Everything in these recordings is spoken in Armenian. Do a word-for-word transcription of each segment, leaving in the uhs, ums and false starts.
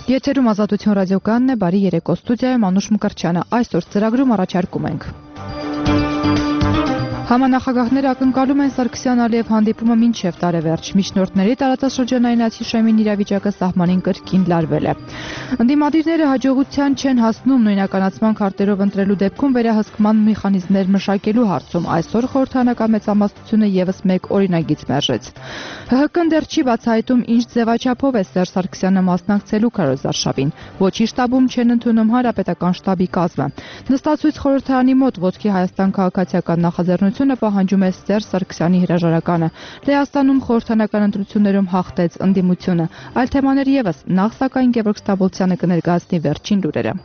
Եթերում Ազատություն ռադիոկայանն է, բարի երեկո, ստուդիայում Անուշ Մկրտչյանը, այսօր ծրագրում առաջարկում ենք. Համանախագահները ակնկալում են Սարգսյան-Ալիև հանդիպումը մինչև տարեվերջ, միջնորդների տարածաշրջանային ացիշեմին իրավիճակը սահմանին կրկին լարվել է։ Ընդդիմադիրները հաջողության չեն հասնում նույնականացման քարտերով ընտրելու դեպքում վերահսկման մեխանիզմներ մշակելու հարցում, այսօր խորհրդարանական մեծամասնությունը ևս մեկ օրինագիծ մերժեց։ ՀՀԿ-ն դեռ չի բացահայտում ինչ ձևաչափով է Սերժ Սարգսյանը մասնակցելու քարոզարշավին, ոչի շտաբում չեն ընդունում հանրապետական շտաբի կազմը։ Նստածույց խորհրդարանի մոտ ոտքի Հայաստան քաղաքացիական նախաձեռնությունը պահանջում է Սերժ Սարգսյանի հրաժարականը։ Լեհաստանում խորհրդարանական ընտրություններում հաղթեց ընդդիմությունը։ Այլ թեմաներ ևս, նախ սակայն Գևորգ Ստաբոլցյանը կներկայացնի վերջին լուրերը։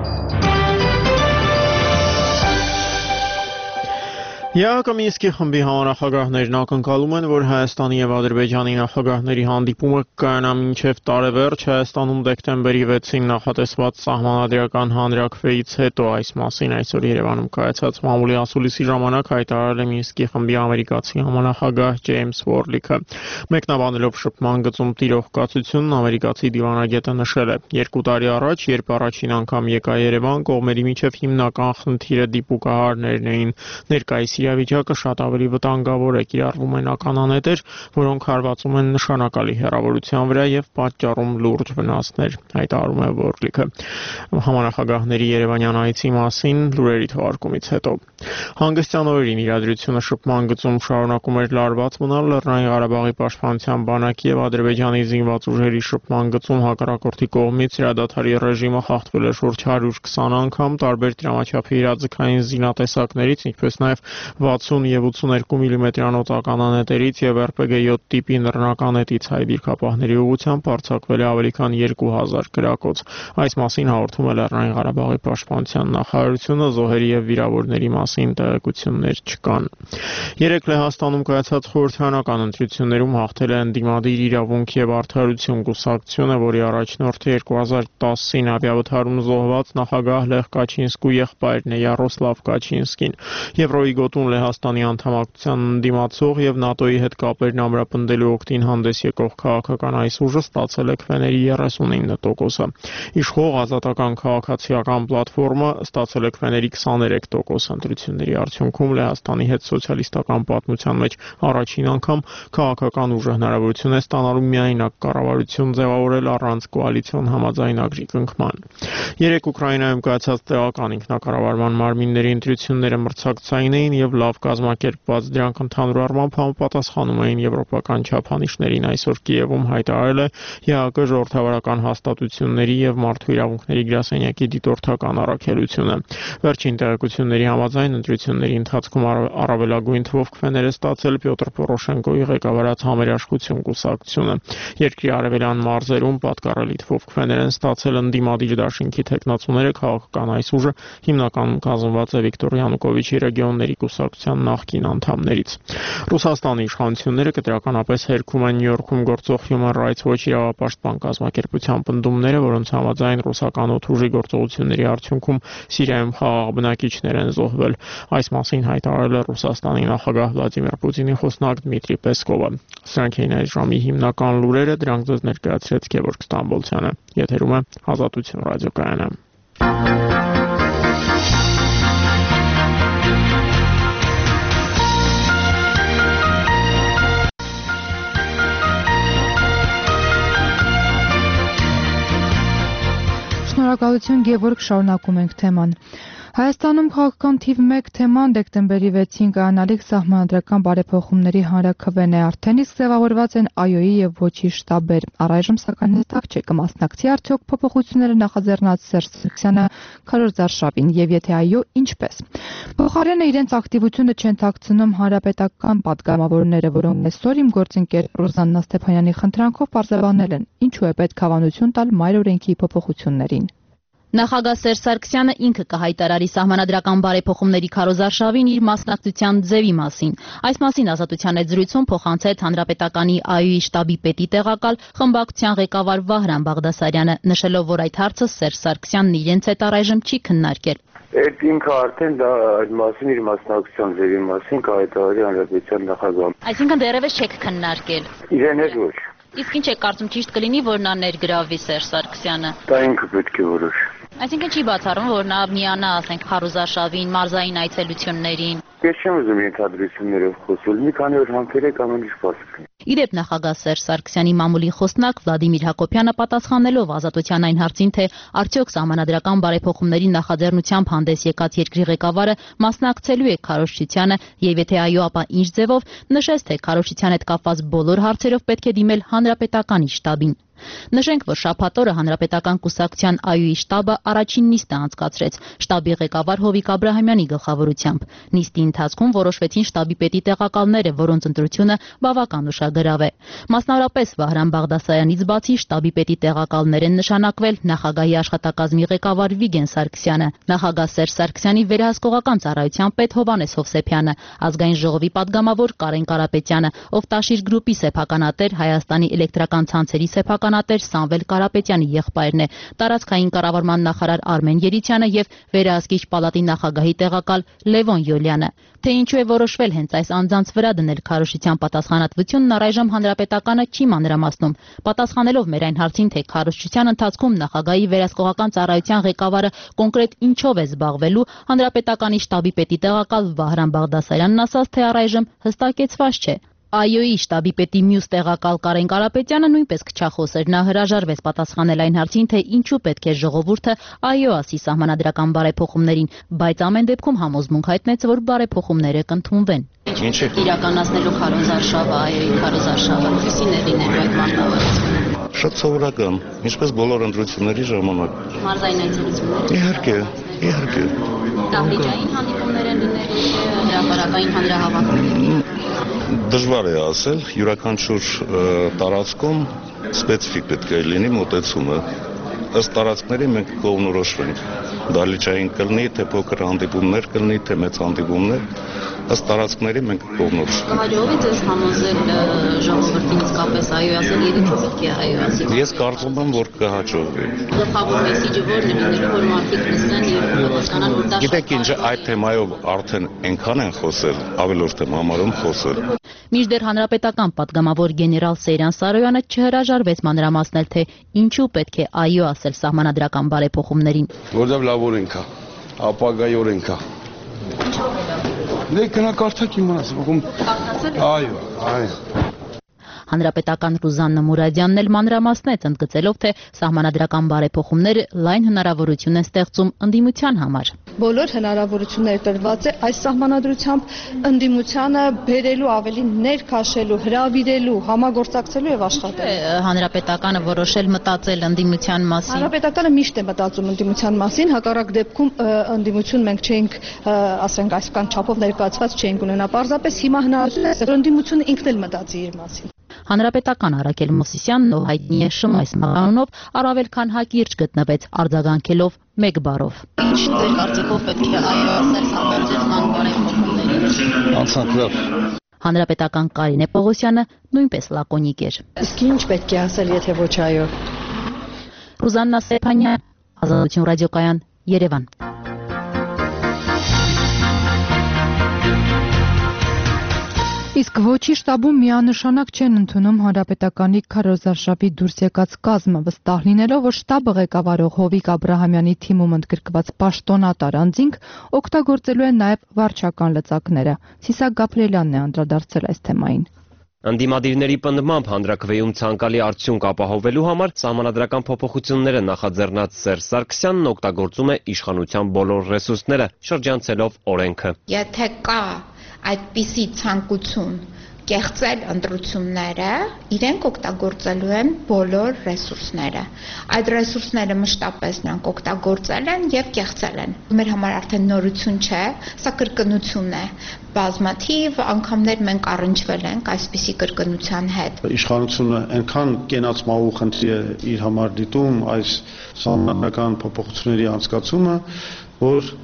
ԵԱՀԿ Մինսկի խմբի համանախագահներն ակնկալում են, որ Հայաստանի եւ Ադրբեջանի նախագահների հանդիպումը կայանա մինչև տարեվերջ Հայաստանում դեկտեմբերի վեցին նախատեսված սահմանադրական հանրաքվեից հետո, այս մասին այսօր Երևանում կայացած մամուլի ասուլիսի ժամանակ հայտարարել է Մինսկի խմբի ամերիկացի համանախագահ Ջեյմս Վորլիքը։ Մեկնաբանելով շփման գծում տիրող կացությունն ամերիկացի դիվանագետը նշել է. երկու տարի առաջ, երբ առաջին անգամ եկա Երևան, կողմերի միջև հիմնական խնդիրը դիպուկահարներն էին, ներկայիս իրավիճակը շատ ավելի վտանգավոր է, կիրառվում են ականանետեր, որոնք հարվածում են նշանակալի հեռավորության վրա եւ պատճառում լուրջ վնասներ, հայտարարում է Վորլիքը։ Համանախագահների Երևանյան այցի մասին լուրերի թողարկումից հետո հանգստյան օրերին իրադրությունը շփման գծում շարունակում էր լարված մնալ Լեռնային Ղարաբաղի պաշտպանության բանակի եւ Ադրբեջանի զինված ուժերի շփման գծում հակառակորդի կողմից հրադադարի ռեժիմը խախտվել է շուրջ հարյուր քսան անգամ, տարբեր դրամաչափի իրազեկային զինատեսակներից, ինչպես նաեւ վաթսուն եւ ութսուներկու միլիմետրանոց ականանետերից եւ եր պե գե յոթ տիպի նռնականետից հայ դիրքապահների ուղղությամբ արձակվել է ավելի քան երկու հազար գրակոց։ Այս մասին հաղորդում է Լեռնային Ղարաբաղի պաշտպանության նախարարությունը, զոհերի եւ վիրավորների մասին տեղեկություններ չկան։ Երեկ Լեհաստանում կայացած խորհրդարանական ընտրություններում հաղթել է ընդդիմադիր իրավունք եւ արդարություն կուսակցությունը, որի առաջնորդը երկու հազար տասին ավիավթարում զոհված նախագահ Լեխ Կաչինսկու եղբայրն է Յարոսլավ Կաչինսկին։ Եվրոյի գոտուն Լեհաստանի անդամակցության ընդդիմացող եւ ՆԱՏՕ-ի հետ կապերն ամրապնդելու օգտին հանդես եկող քաղաքական այս ուժը ստացել է քվեների երեսունինը տոկոսը։ Իշխող Ազատական քաղաքացիական պլատֆորմը ստացել է քվեների քսաներեք տոկոս։ Ընտրությունների արդյունքում Լեհաստանի հետ սոցիալիստական պատմության մեջ առաջին անգամ քաղաքական ուժը հնարավորություն է ստանալու միայնակ կառավարություն ձևավորել առանց կոալիցիոն համաձայնագրի կնքման։ Երեք Ուկրաինայում կայացած տեղական ինքնակառավարման մարմինների ընտրությունները մրցակցային էին եւ լավ կազմակերպված, դրանք ընդհանուր առմամբ համապատասխանում էին եվրոպական չափանիշներին, այսօր Կիևում հայտարարել է ԵԱՀԿ ժողովրդավարական հաստատությունների եւ մարդու իրավունքների գրասենյակի դիտորդական առաքելությունը։ Վերջին տեղեկությունների համաձայն ընտրությունների ընթացքում առավելագույն թվով քվեներ է ստացել Պյոտր Պորոշենկոյի ղեկավարած Համերաշխություն կուսակցությունը։ Երկրի արևելյան մարզերում պատկառելի թվով քվեներ են ստացել ընդդիմադիր դաշինքի թեկնածուները, քաղաքական այս ուժը հիմնականում կազմված է Վիկտոր Յանուկովիչի ռեգիոնների կուսակցության նախկին անդամներից։ Ռուսաստանի իշխանությունները կտրականապես հերքում են Նյու Յորքում գործող Human Rights Watch իրավապաշտպան կազմակերպության պնդումները, որոնց համաձայն ռուսական օդուժի գործողությունների արդյունքում Սիրիայում խաղաղ բնակիչներ են զոհվել։ Այս մասին հայտարարել է Ռուսաստանի նախագահ Վլադիմիր Պուտինի խոսնակ Դմիտրի Պեսկովը։ Սրանք էին այս ժամի հիմնական լուրերը, դրանք ձեզ ներկայացրեց Գևորգ Ստամբոլցյանը։ Եթերում է Ազատություն ռադիոկայանը։ Շնորհակալություն Գևորգ, շարունակում ենք թեման։ Հայաստանում քաղաքական թիվ մեկ թեման դեկտեմբերի վեցին կայանալիք սահմանադրական բարեփոխումների հանրաքվեն է, արդեն իսկ ձևավորված են ԱՅՈ-ի եւ ոչի շտաբեր։ Առայժմ սակայն հստակ չէ կմասնակցի արդյոք փոփոխությունները նախաձեռնած Սերժ Սարգսյանը քարոզարշավին եւ եթե այո, ինչպես։ Փոխարենը իրենց ակտիվությունը չեն թաքցնում հանրապետական պատգամավորները, որոնք այսօր իմ գործընկեր Ռոզաննա Ստեփանյանի խնդրանքով պարզաբանել են, ինչու է պետք հավանություն տալ մայր օրենքի փոփոխություններին։ Նախագահ Սերժ Սարգսյանը ինքը կհայտարարի սահմանադրական բարեփոխումների քարոզարշավին իր մասնակցության ձևի մասին։ Այս մասին Ազատության հետ զրույցում փոխանցեց Հանրապետականի ԱՅՈ-ի շտաբի պետի տեղակալ խմբակցության ղեկավար Վահրամ Բաղդասարյանը, նշելով, որ այդ հարցը Սերժ Սարգսյանն իրենց հետ առայժմ չի քննարկել։ Այդ ինքը արդեն դա այդ մասին իր մասնակցության ձևի մասին կհայտարարի Հանրապետության նախագահը։ Այսինքն դեռևս չեք քննարկել։ Իրեն հետ ոչ։ Իսկ ինչ է կարծում, ճիշտ կլինի, որ նա ներգրավվի Սերժ Սարգսյանը։ Դա ինքը պետք է որոշի։ Այսինքն չի բացառվում, որ նա միանա, ասենք, քարոզարշավին, մարզային այցելություններին։ Ես չեմ ուզում ենթադրություններով խոսել, մի քանի օր համբերեք ամեն ինչ բացի։ Իդեպ նախագահ Սերժ Սարգսյանի մամուլի խոսնակ Վլադիմիր Հակոբյանը պատասխանելով Ազատության այն հարցին, թե արդյոք սահմանադրական բարեփոխումների նախաձեռնությամբ հանդես եկած երկրի ղեկավարը մասնակցելու է քարոզչությանը եւ եթե այո, ապա ինչ ձևով, նշեց, թե քարոզչության հետ կապված բոլոր հարցերով պետք է դիմել հանրապետականի շտաբին։ Նշենք, որ շաբաթ օրը Հանրապետական կուսակցության ԱՅՈ-ի շտաբը առաջին նիստը անցկացրեց շտաբի ղեկավար Հովիկ Աբրահամյանի գլխավորությամբ։ Նիստի ընթացքում որոշվեցին շտաբի պետի տեղակալները, որոնց ընտրությունը բավական ուշագրավ է։ Մասնավորապես Վահրամ Բաղդասարյանից բացի շտաբի պետի տեղակալներ են նշանակվել նախագահի աշխատակազմի ղեկավար Վիգեն Սարգսյանը, նախագահ Սերժ Սարգսյանի վերահսկողական ծառայության պետ Հովհաննես Հովսեփյանը, ազգային ժողովի պատգամավոր Կարեն Կարապետյանը, Օֆտաշիր գրուպի սեփականատեր Հայաստանի էլեկտրական ցանցերի սեփական Տեր Սամվել Կարապետյանի եղբայրն է, տարածքային կառավարման նախարար Արմեն Երիցյանը եւ վերահսկիչ պալատի նախագահի տեղակալ Լևոն Յոլյանը։ Թե ինչու է որոշվել հենց այս անձանց վրա դնել քարոզչության պատասխանատվությունն, առայժմ հանրապետականը չի մանրամասնում։ Պատասխանելով մեր այն հարցին, թե քարոզչության ընթացքում նախագահի վերահսկողական ծառայության ղեկավարը կոնկրետ ինչով է զբաղվելու, հանրապետականի շտաբի պետի տեղակալ Վահրամ Բաղդասարյանն ասաց, թե առայժմ հստակեցված չէ։ ԱՅՈ-ի շտաբի պետի մյուս տեղակալ Կարեն Կարապետյանը նույնպես քչախոս էր, նա հրաժարվեց պատասխանել այն հարցին, թե ինչու պետք է ժողովուրդը ԱՅՈ ասի սահմանադրական բարեփոխումներին, բայց ամեն դեպքում համոզմունք հայտնեց, որ բարեփոխումները կընդունվեն։ Ինչ է իրականացնելու քարոզարշավը, ԱՅՈ-ի քարոզարշավը, ինչպիսին է լինելու այդ մարտավարությունը։ Շատ սովորական, ինչպես բոլոր ընտրությունների ժամանակ։ Մարզային այցելություններ։ Իհարկե, իհարկե։ Դահլիճային հանդիպումներ են լինելու, հրապարակային հանրահավաքներ։ Դժվար է ասել, յուրաքանչյուր տարածքում սպეციფიկ պետք է լինի մոտեցումը։ Ըստ տարածքների մենք կողմնորոշվենք։ Դահլիճային կլինի, թե փոքր հանդիպումներ կլինի, թե մեծ հանդիպումներ, ըստ տարածքների մենք կողմնորոշվենք։ Կհաջողվի ձեզ համոզել ժողովրդին իսկապես ԱՅՈ ասել, եւ ինչու պետք է ԱՅՈ ասի։ Ես կարծում եմ, որ կհաջողվի։ Գլխավոր մեսիջը որն է լինելու, որ մարդիկ լսեն եւ պատասխանան, որ դա։ Գիտեք ինչ, այդ թեմայով արդեն այնքան են խոսել, ավելորդ եմ համարում խոսել։ Մինչդեռ հանրապետական պատգամավոր գեներալ Սեյրան Սարոյանը չհրաժարվեց մանրամասնել, թե ինչու պետք է ԱՅՈ ասել սահմանադրական բարեփոխումներին։ Որտեղ լավ օրենք է, ապագայի օրենք է։ Դե կնակարդակ իմանաս, բգում։ Այո, այո։ Հանրապետական Ռուզաննա Մուրադյանն էլ մանրամասնեց, ընդգծելով, թե սահմանադրական բարեփոխումները լայն հնարավորություն են ստեղծում ընդդիմության համար։ Բոլոր հնարավորությունները տրված է այս սահմանադրությամբ ընդդիմությանը բերելու, ավելի ներքաշելու, հրավիրելու, համագործակցելու եւ աշխատելու։ Հանրապետականը որոշել մտածել ընդդիմության մասին։ Հանրապետականը միշտ է մտածում ընդդիմության մասին, հակառակ դեպքում ընդդիմություն մենք չէինք, ասենք, այսքան չափով ներկայացված չէինք ունենա։ Պարզապես հիմա հնարավորություն է, որ ընդդիմությունը ինքն էլ մտածի իր մասին։ Հանրապետական Արաքել Մոսիսյանն ով հայտնի է Շմայս մականունով, առավել քան հակիրճ գտնվեց արձագանքելով մեկ բառով։ Ինչ ձեր կարծիքով պետք է ԱՅՈ ասել սահմանադրական բարեփոխումներին։ Անցանքներ։ Հանրապետական Կարինե Պողոսյանը նույնպես լակոնիկ էր։ Իսկ ինչ պետք է ասել, եթե ոչ ԱՅՈ։ Ռուզաննա Սեփանյան, Ազատություն ռադիոկայան, Երևան։ Իսկ ոչի շտաբում միանշանակ չեն ընդունում հանրապետականի քարոզարշավի դուրս եկած կազմը, վստահ լինելով, որ շտաբը ղեկավարող Հովիկ Աբրահամյանի թիմում ընդգրկված պաշտոնատար անձինք օգտագործելու են նաև վարչական լծակները։ Սիսակ Գաբրիելյանն է անդրադարձել այս թեմային։ Ընդդիմադիրների պնդմամբ հանրաքվեում ցանկալի արդյունք ապահովելու համար սահմանադրական փոփոխությունները նախաձեռնած Սերժ Սարգսյանն օգտագործում է իշխանության բոլոր ռեսուրսները, շրջանցելով օրենքը։ Եթե կա այդպիսի ցանկություն կեղծել ընտրությունները, իրենք օգտագործելու են բոլոր ռեսուրսները։ Այդ ռեսուրսները մշտապես նրանք օգտագործել են եւ կեղծել են։ Մեր համար արդեն նորություն չէ, սա կրկնություն է։ Բազմաթիվ անգամներ մենք առնչվել ենք այսպիսի կրկնության հետ։ Իշխանությունը այնքան կենացմահու խնդիր է իր համար դիտում այս սահմանադրական փոփոխությունների անցկացումը, որ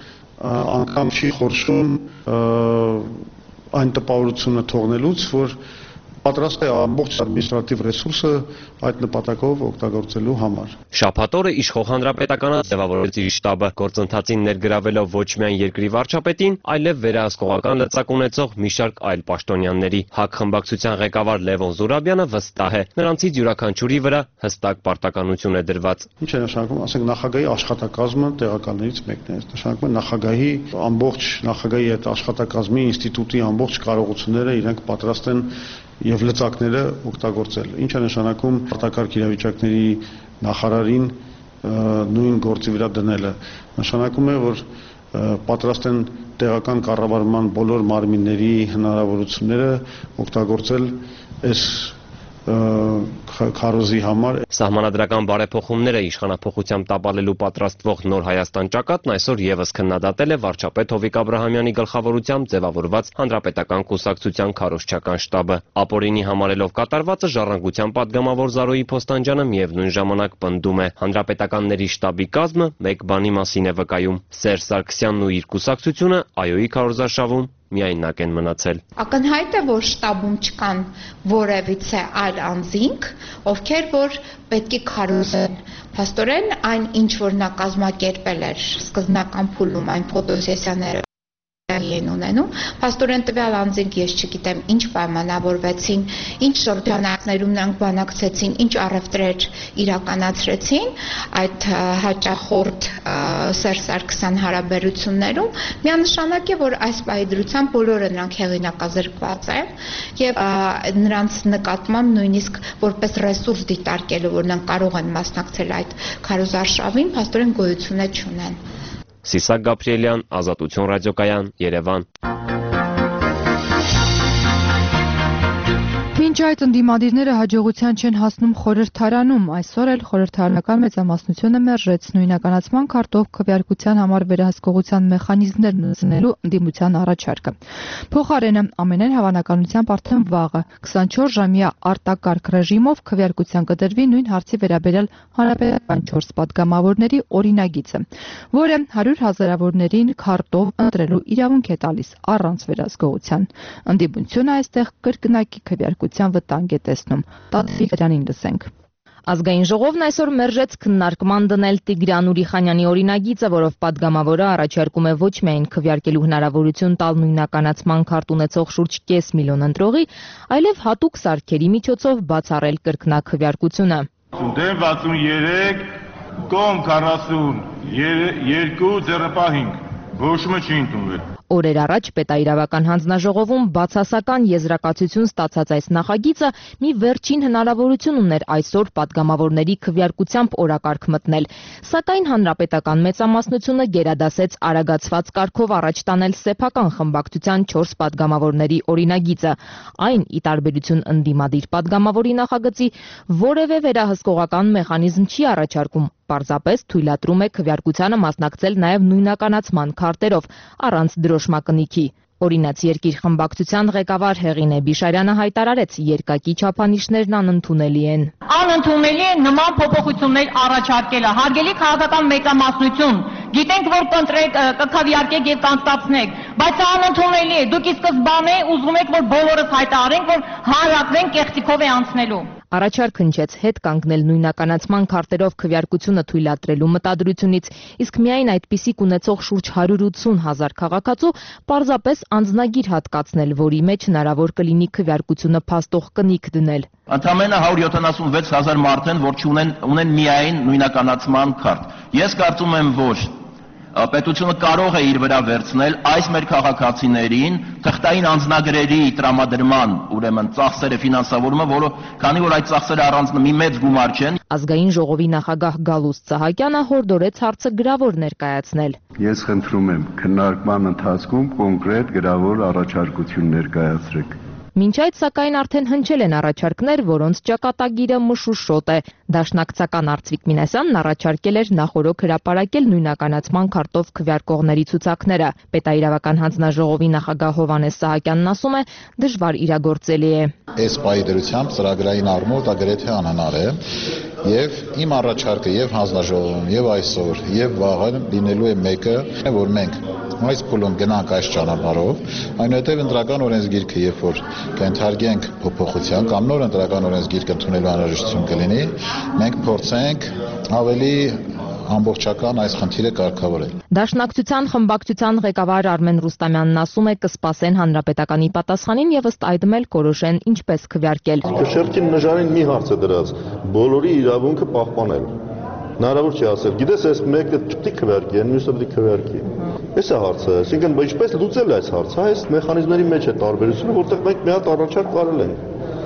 անգամ չի խորշում այն տպավորությունը թողնելուց, որ պատրաստ է ամբողջ ադմինիստրատիվ ռեսուրսը այդ նպատակով օգտագործելու համար։ Շաբաթ օրը իշխող հանրապետականը ձևավորեց իր շտաբը, գործընթացին ներգրավելով ոչ միայն երկրի վարչապետին, այլև վերահսկողական լծակ ունեցող մի շարք այլ պաշտոնյաների։ ՀԱԿ խմբակցության ղեկավար Լևոն Զուրաբյանը վստահ է, նրանցից յուրաքանչյուրի վրա հստակ պարտականություն է դրված։ Ինչ է նշանակում, ասենք նախագահի աշխատակազմը տեղակալներից մեկն է, նշանակում է նախագահի ամբողջ նախագահի այդ աշխատակազմի ինստիտուտի ամբողջ կարողությունները իրենք պատրաստ են եւ լծակները օգտագործել։ Ինչ է նշանակում պարտակարգ իրավիճակների նախարարին նույն գործի վրա դնելը։ Նշանակում է, որ պատրաստ են տեղական կառավարման բոլոր մարմինների հնարավորությունները օգտագործել այս քարոզի համար։ Սահմանադրական բարեփոխումները իշխանափոխությամբ տապալելու պատրաստվող Նոր Հայաստան ճակատն այսօր եւս քննադատել է վարչապետ Հովիկ Աբրահամյանի գլխավորությամբ ձևավորված հանրապետական կուսակցության քարոզչական շտաբը։ Ապօրինի համարելով կատարվածը ժառանգության падգամավոր Զարոյի Փոստանջյանը միևնույն ժամանակ պնդում է, հանրապետականների շտաբի կազմը մեկ բանի մասին է վկայում։ Սերժ Սարգսյանն ու իր կուսակցությունը ԱՅՈ-ի քարոզարշավում միայնակ են մնացել։ Ակնհայտ է, որ շտաբում չկան որևիցե այլ անձինք, ովքեր որ պետք է քարոզեն։ Փաստորեն այն ինչ որ նա կազմակերպել էր սկզբնական փուլում, այն ֆոտոսեսիաները են ունենում, փաստորեն տվյալ անձինք ես չգիտեմ ինչ պայմանավորվեցին, ինչ շրջանակներում նրանք բանակցեցին, ինչ առևտրեր իրականացրեցին այդ հաճախորդ Սերժ Սարգսյան հարաբերություններում, միանշանակ է, որ այս պահի դրությամբ բոլորը նրանք հեղինակազրկված են եւ նրանց նկատմամբ նույնիսկ որպես ռեսուրս դիտարկելու, որ նրանք կարող են մասնակցել այդ քարոզարշավին, փաստորեն գոյություն չունեն։ Սիսակ Գաբրիելյան, Ազատություն ռադիոկայան, Երևան։ Մինչ այդ ընդդիմադիրները հաջողության չեն հասնում խորհրդարանում, այսօր էլ խորհրդարանական մեծամասնությունը մերժեց նույնականացման քարտով քվեարկության համար վերահսկողության մեխանիզմներ նզնելու ընդդիմության առաջարկը։ Փոխարենը ամենայն հավանականությամբ արդեն վաղը քսանչորս ժամյա արտակարգ ռեժիմով քվեարկության կդրվի նույն հարցի վերաբերյալ հանրապետական չորս падգամավորների օրինագիծը, որը հարյուր հազարավորներին քարտով ընտրելու իրավունք է տալիս առանց վերահսկողության։ Ընդդիմությունը այստեղ կրկնակի քվեարկության վտանգ է տեսնում։ Տաթևյանին լսենք։ Ազգային ժողովն այսօր մերժեց քննարկման դնել Տիգրան Ուրիխանյանի օրինագիծը, որով падգամավորը առաջարկում է ոչ միայն քվեարկելու հնարավորություն տալ նույնականացման քարտ ունեցող շուրջ կես միլիոն ընտրողի, այլև հատուկ սարքերի միջոցով բացառել կրկնակվեարկությունը։ Դեմ վաթսուններեք, կողմ քառասունյոթ, ձեռնպահ հինգ, որոշումը չի ընդունվել։ Օրեր առաջ պետաիրավական հանձնաժողովում բացասական եզրակացություն ստացած այս նախագիծը մի վերջին հնարավորություն ուներ այսօր падգամավորների քվեարկությամբ օրակարգ մտնել, սակայն հանրապետական մեծամասնությունը գերադասեց արագացված կարգով առաջ տանել սեփական խմբակցության չորս падգամավորների օրինագիծը, այն ի տարբերություն ընդդիմադիր падգամավորի նախագծի որևէ վերահսկողական մեխանիզմ չի առաջարկում, պարզապես թույլատրում է քվեարկությանը մասնակցել նաև նույնականացման քարտերով, առանց դրոշմակնիքի։ Օրինաց երկիր խմբակցության ղեկավար Հեղինե Բիշարյանը հայտարարեց, երկակի չափանիշներն անընդունելի են։ Անընդունելի է նման փոփոխություններ առաջարկելը, հարգելի քաղաքական մեծամասնություն, գիտենք, որ կընտրեք, կքվեարկեք եւ կանցկացնեք, բայց անընդունելի է, դուք ի սկզբանե ուզում եք, որ բոլորս հայտարարենք, որ հանրակրեն կեղծիքով է անցնելու։ Առաջարկ հնչեց հետ կանգնել նույնականացման քարտերով քվեարկությունը թույլատրելու մտադրությունից, իսկ միայն այդպիսիք ունեցող շուրջ հարյուր ութսուն հազար քաղաքացու պարզապես անձնագիր հատկացնել, որի մեջ հնարավոր կլինի քվեարկությունը փաստող կնիկ դնել։ Ընդամենը հարյուր յոթանասունվեց հազար մարդ են, որ չունեն ունեն միայն նույնականացման քարտ։ Ես կարծում եմ, որ պետությունը կարող է իր վրա վերցնել այս մեր քաղաքացիներին թղթային անձնագրերի տրամադրման, ուրեմն ծախսերը ֆինանսավորումը, որը քանի որ այդ ծախսերը առանց մի մեծ գումար չեն։ Ազգային ժողովի նախագահ Գալուստ Սահակյանը հորդորեց հարցը գրավոր ներկայացնել։ Ես խնդրում եմ քննարկման ընթացքում կոնկրետ գրավոր առաջարկություն ներկայացրեք։ Մինչ այդ սակայն արդեն հնչել են առաջարկներ, որոնց ճակատագիրը մշուշոտ է։ Դաշնակցական Արծվիկ Մինասյանն առաջարկել էր նախօրոք հրապարակել նույնականացման քարտով քվեարկողների ցուցակները։ Պետաիրավական հանձնաժողովի նախագահ Հովհաննես Սահակյանն ասում է, դժվար իրագործելի է։ Այս պահի դրությամբ ծրագրային առումով դա գրեթե անհնար է, եւ իմ առաջարկը եւ հանձնաժողովում, եւ այսօր, եւ վաղը լինելու է մեկը, որ մենք այս փուլում գնանք այս ճանապարհով, այնուհետև ընտրական օրենսգիրքը, երբ որ կընթարկենք փոփոխության կամ նոր ընտրական օրենսգիրք ընդունելու անհրաժեշտություն կլինի, մենք փորձենք ավելի ամբողջական այս խնդիրը կարգավորել։ Դաշնակցության խմբակցության ղեկավար Արմեն Ռուստամյանն ասում է կսպասեն հանրապետականի պատասխանին եւ ըստ այդմ էլ կորոշեն ինչպես քվեարկել։ Շերտին նժարին մի հարց է դրած, բոլորի իրավունքը պահպանել։ Հնարավոր չի ասել, գիտես, այս մեկը չպետք է քվեարկի, այն մյուսը պետք է քվեարկի։ Այս է հարցը, այսինքն ինչպես լուծել այս հարցը, այս մեխանիզմների մեջ է տարբերությունը, որտեղ մենք մի հատ առաջարկ արել ենք։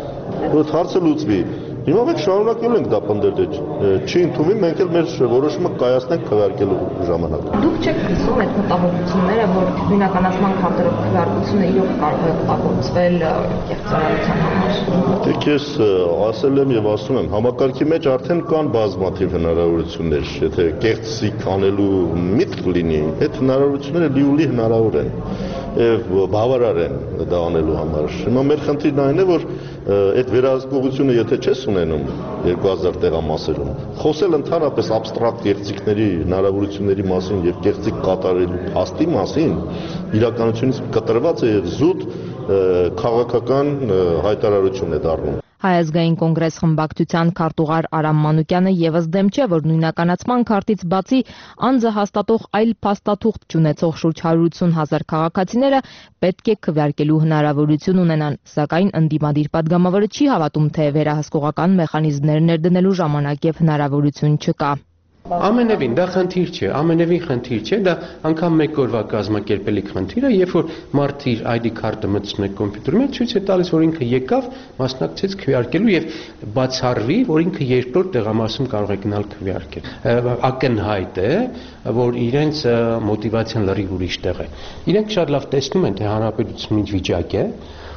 Որ հարցը լուծվի։ Հիմա մենք շարունակել ենք դա պնդել, չի ընդունվում, մենք էլ մեր որոշումը կայացնենք քվեարկելու ժամանակ։ Դուք չեք լսում այդ մտահոգությունները, որ նույնականացման քարտերով քվեարկությունը իրոք կարող է օգտագործվել կեղծարարության համար։ Դեք ես ասել եմ եւ ասում եմ, համակարգի մեջ արդեն կան բազմաթիվ հնարավորություններ, եթե կեղծիկ անելու միտք լինի, այդ հնարավորությունները լիուլի հնարավոր են եւ բավարար են դա անելու համար։ Հիմա մեր խնդիրն այն է, որ այդ վերահսկողությունը եթե չես ունենում երկու հազար տեղամասերում, խոսել ընդհանրապես абստրակտ կեղծիքների հնարավորությունների մասին եւ կեղծիկ կատարելու փաստի մասին, իրականությունից կտրված է եւ զուտ քաղաքական հայտարարություն է դառնում։ Հայ ազգային կոնգրես խմբակցության քարտուղար Արամ Մանուկյանը եւս դեմ չէ, որ նույնականացման քարտից բացի անձը հաստատող այլ փաստաթուղթ չունեցող շուրջ հարյուր ութսուն հազար քաղաքացիները պետք է քվեարկելու հնարավորություն ունենան, սակայն ընդդիմադիր падգամավորը չի հավատում, թե վերահսկողական մեխանիզմներ ներդնելու ժամանակ եւ հնարավորություն չկա։ Ամենևին դա խնդիր չէ, ամենևին խնդիր չէ, դա անգամ մեկ օրվա կազմակերպելիք խնդիր է, երբ որ մարդը իր այ դի քարտը մտցնում է կոմպյուտերում, ցույց է տալիս, որ ինքը եկավ, մասնակցեց քվեարկելու եւ բացառվի, որ ինքը երկրորդ տեղամասում կարող է գնալ քվեարկել։ Ակնհայտ է, որ իրենց մոտիվացիան լրիվ ուրիշ տեղ է։ Իրենք շատ լավ տեսնում են, թե հանրապետությունն ինչ վիճակ է,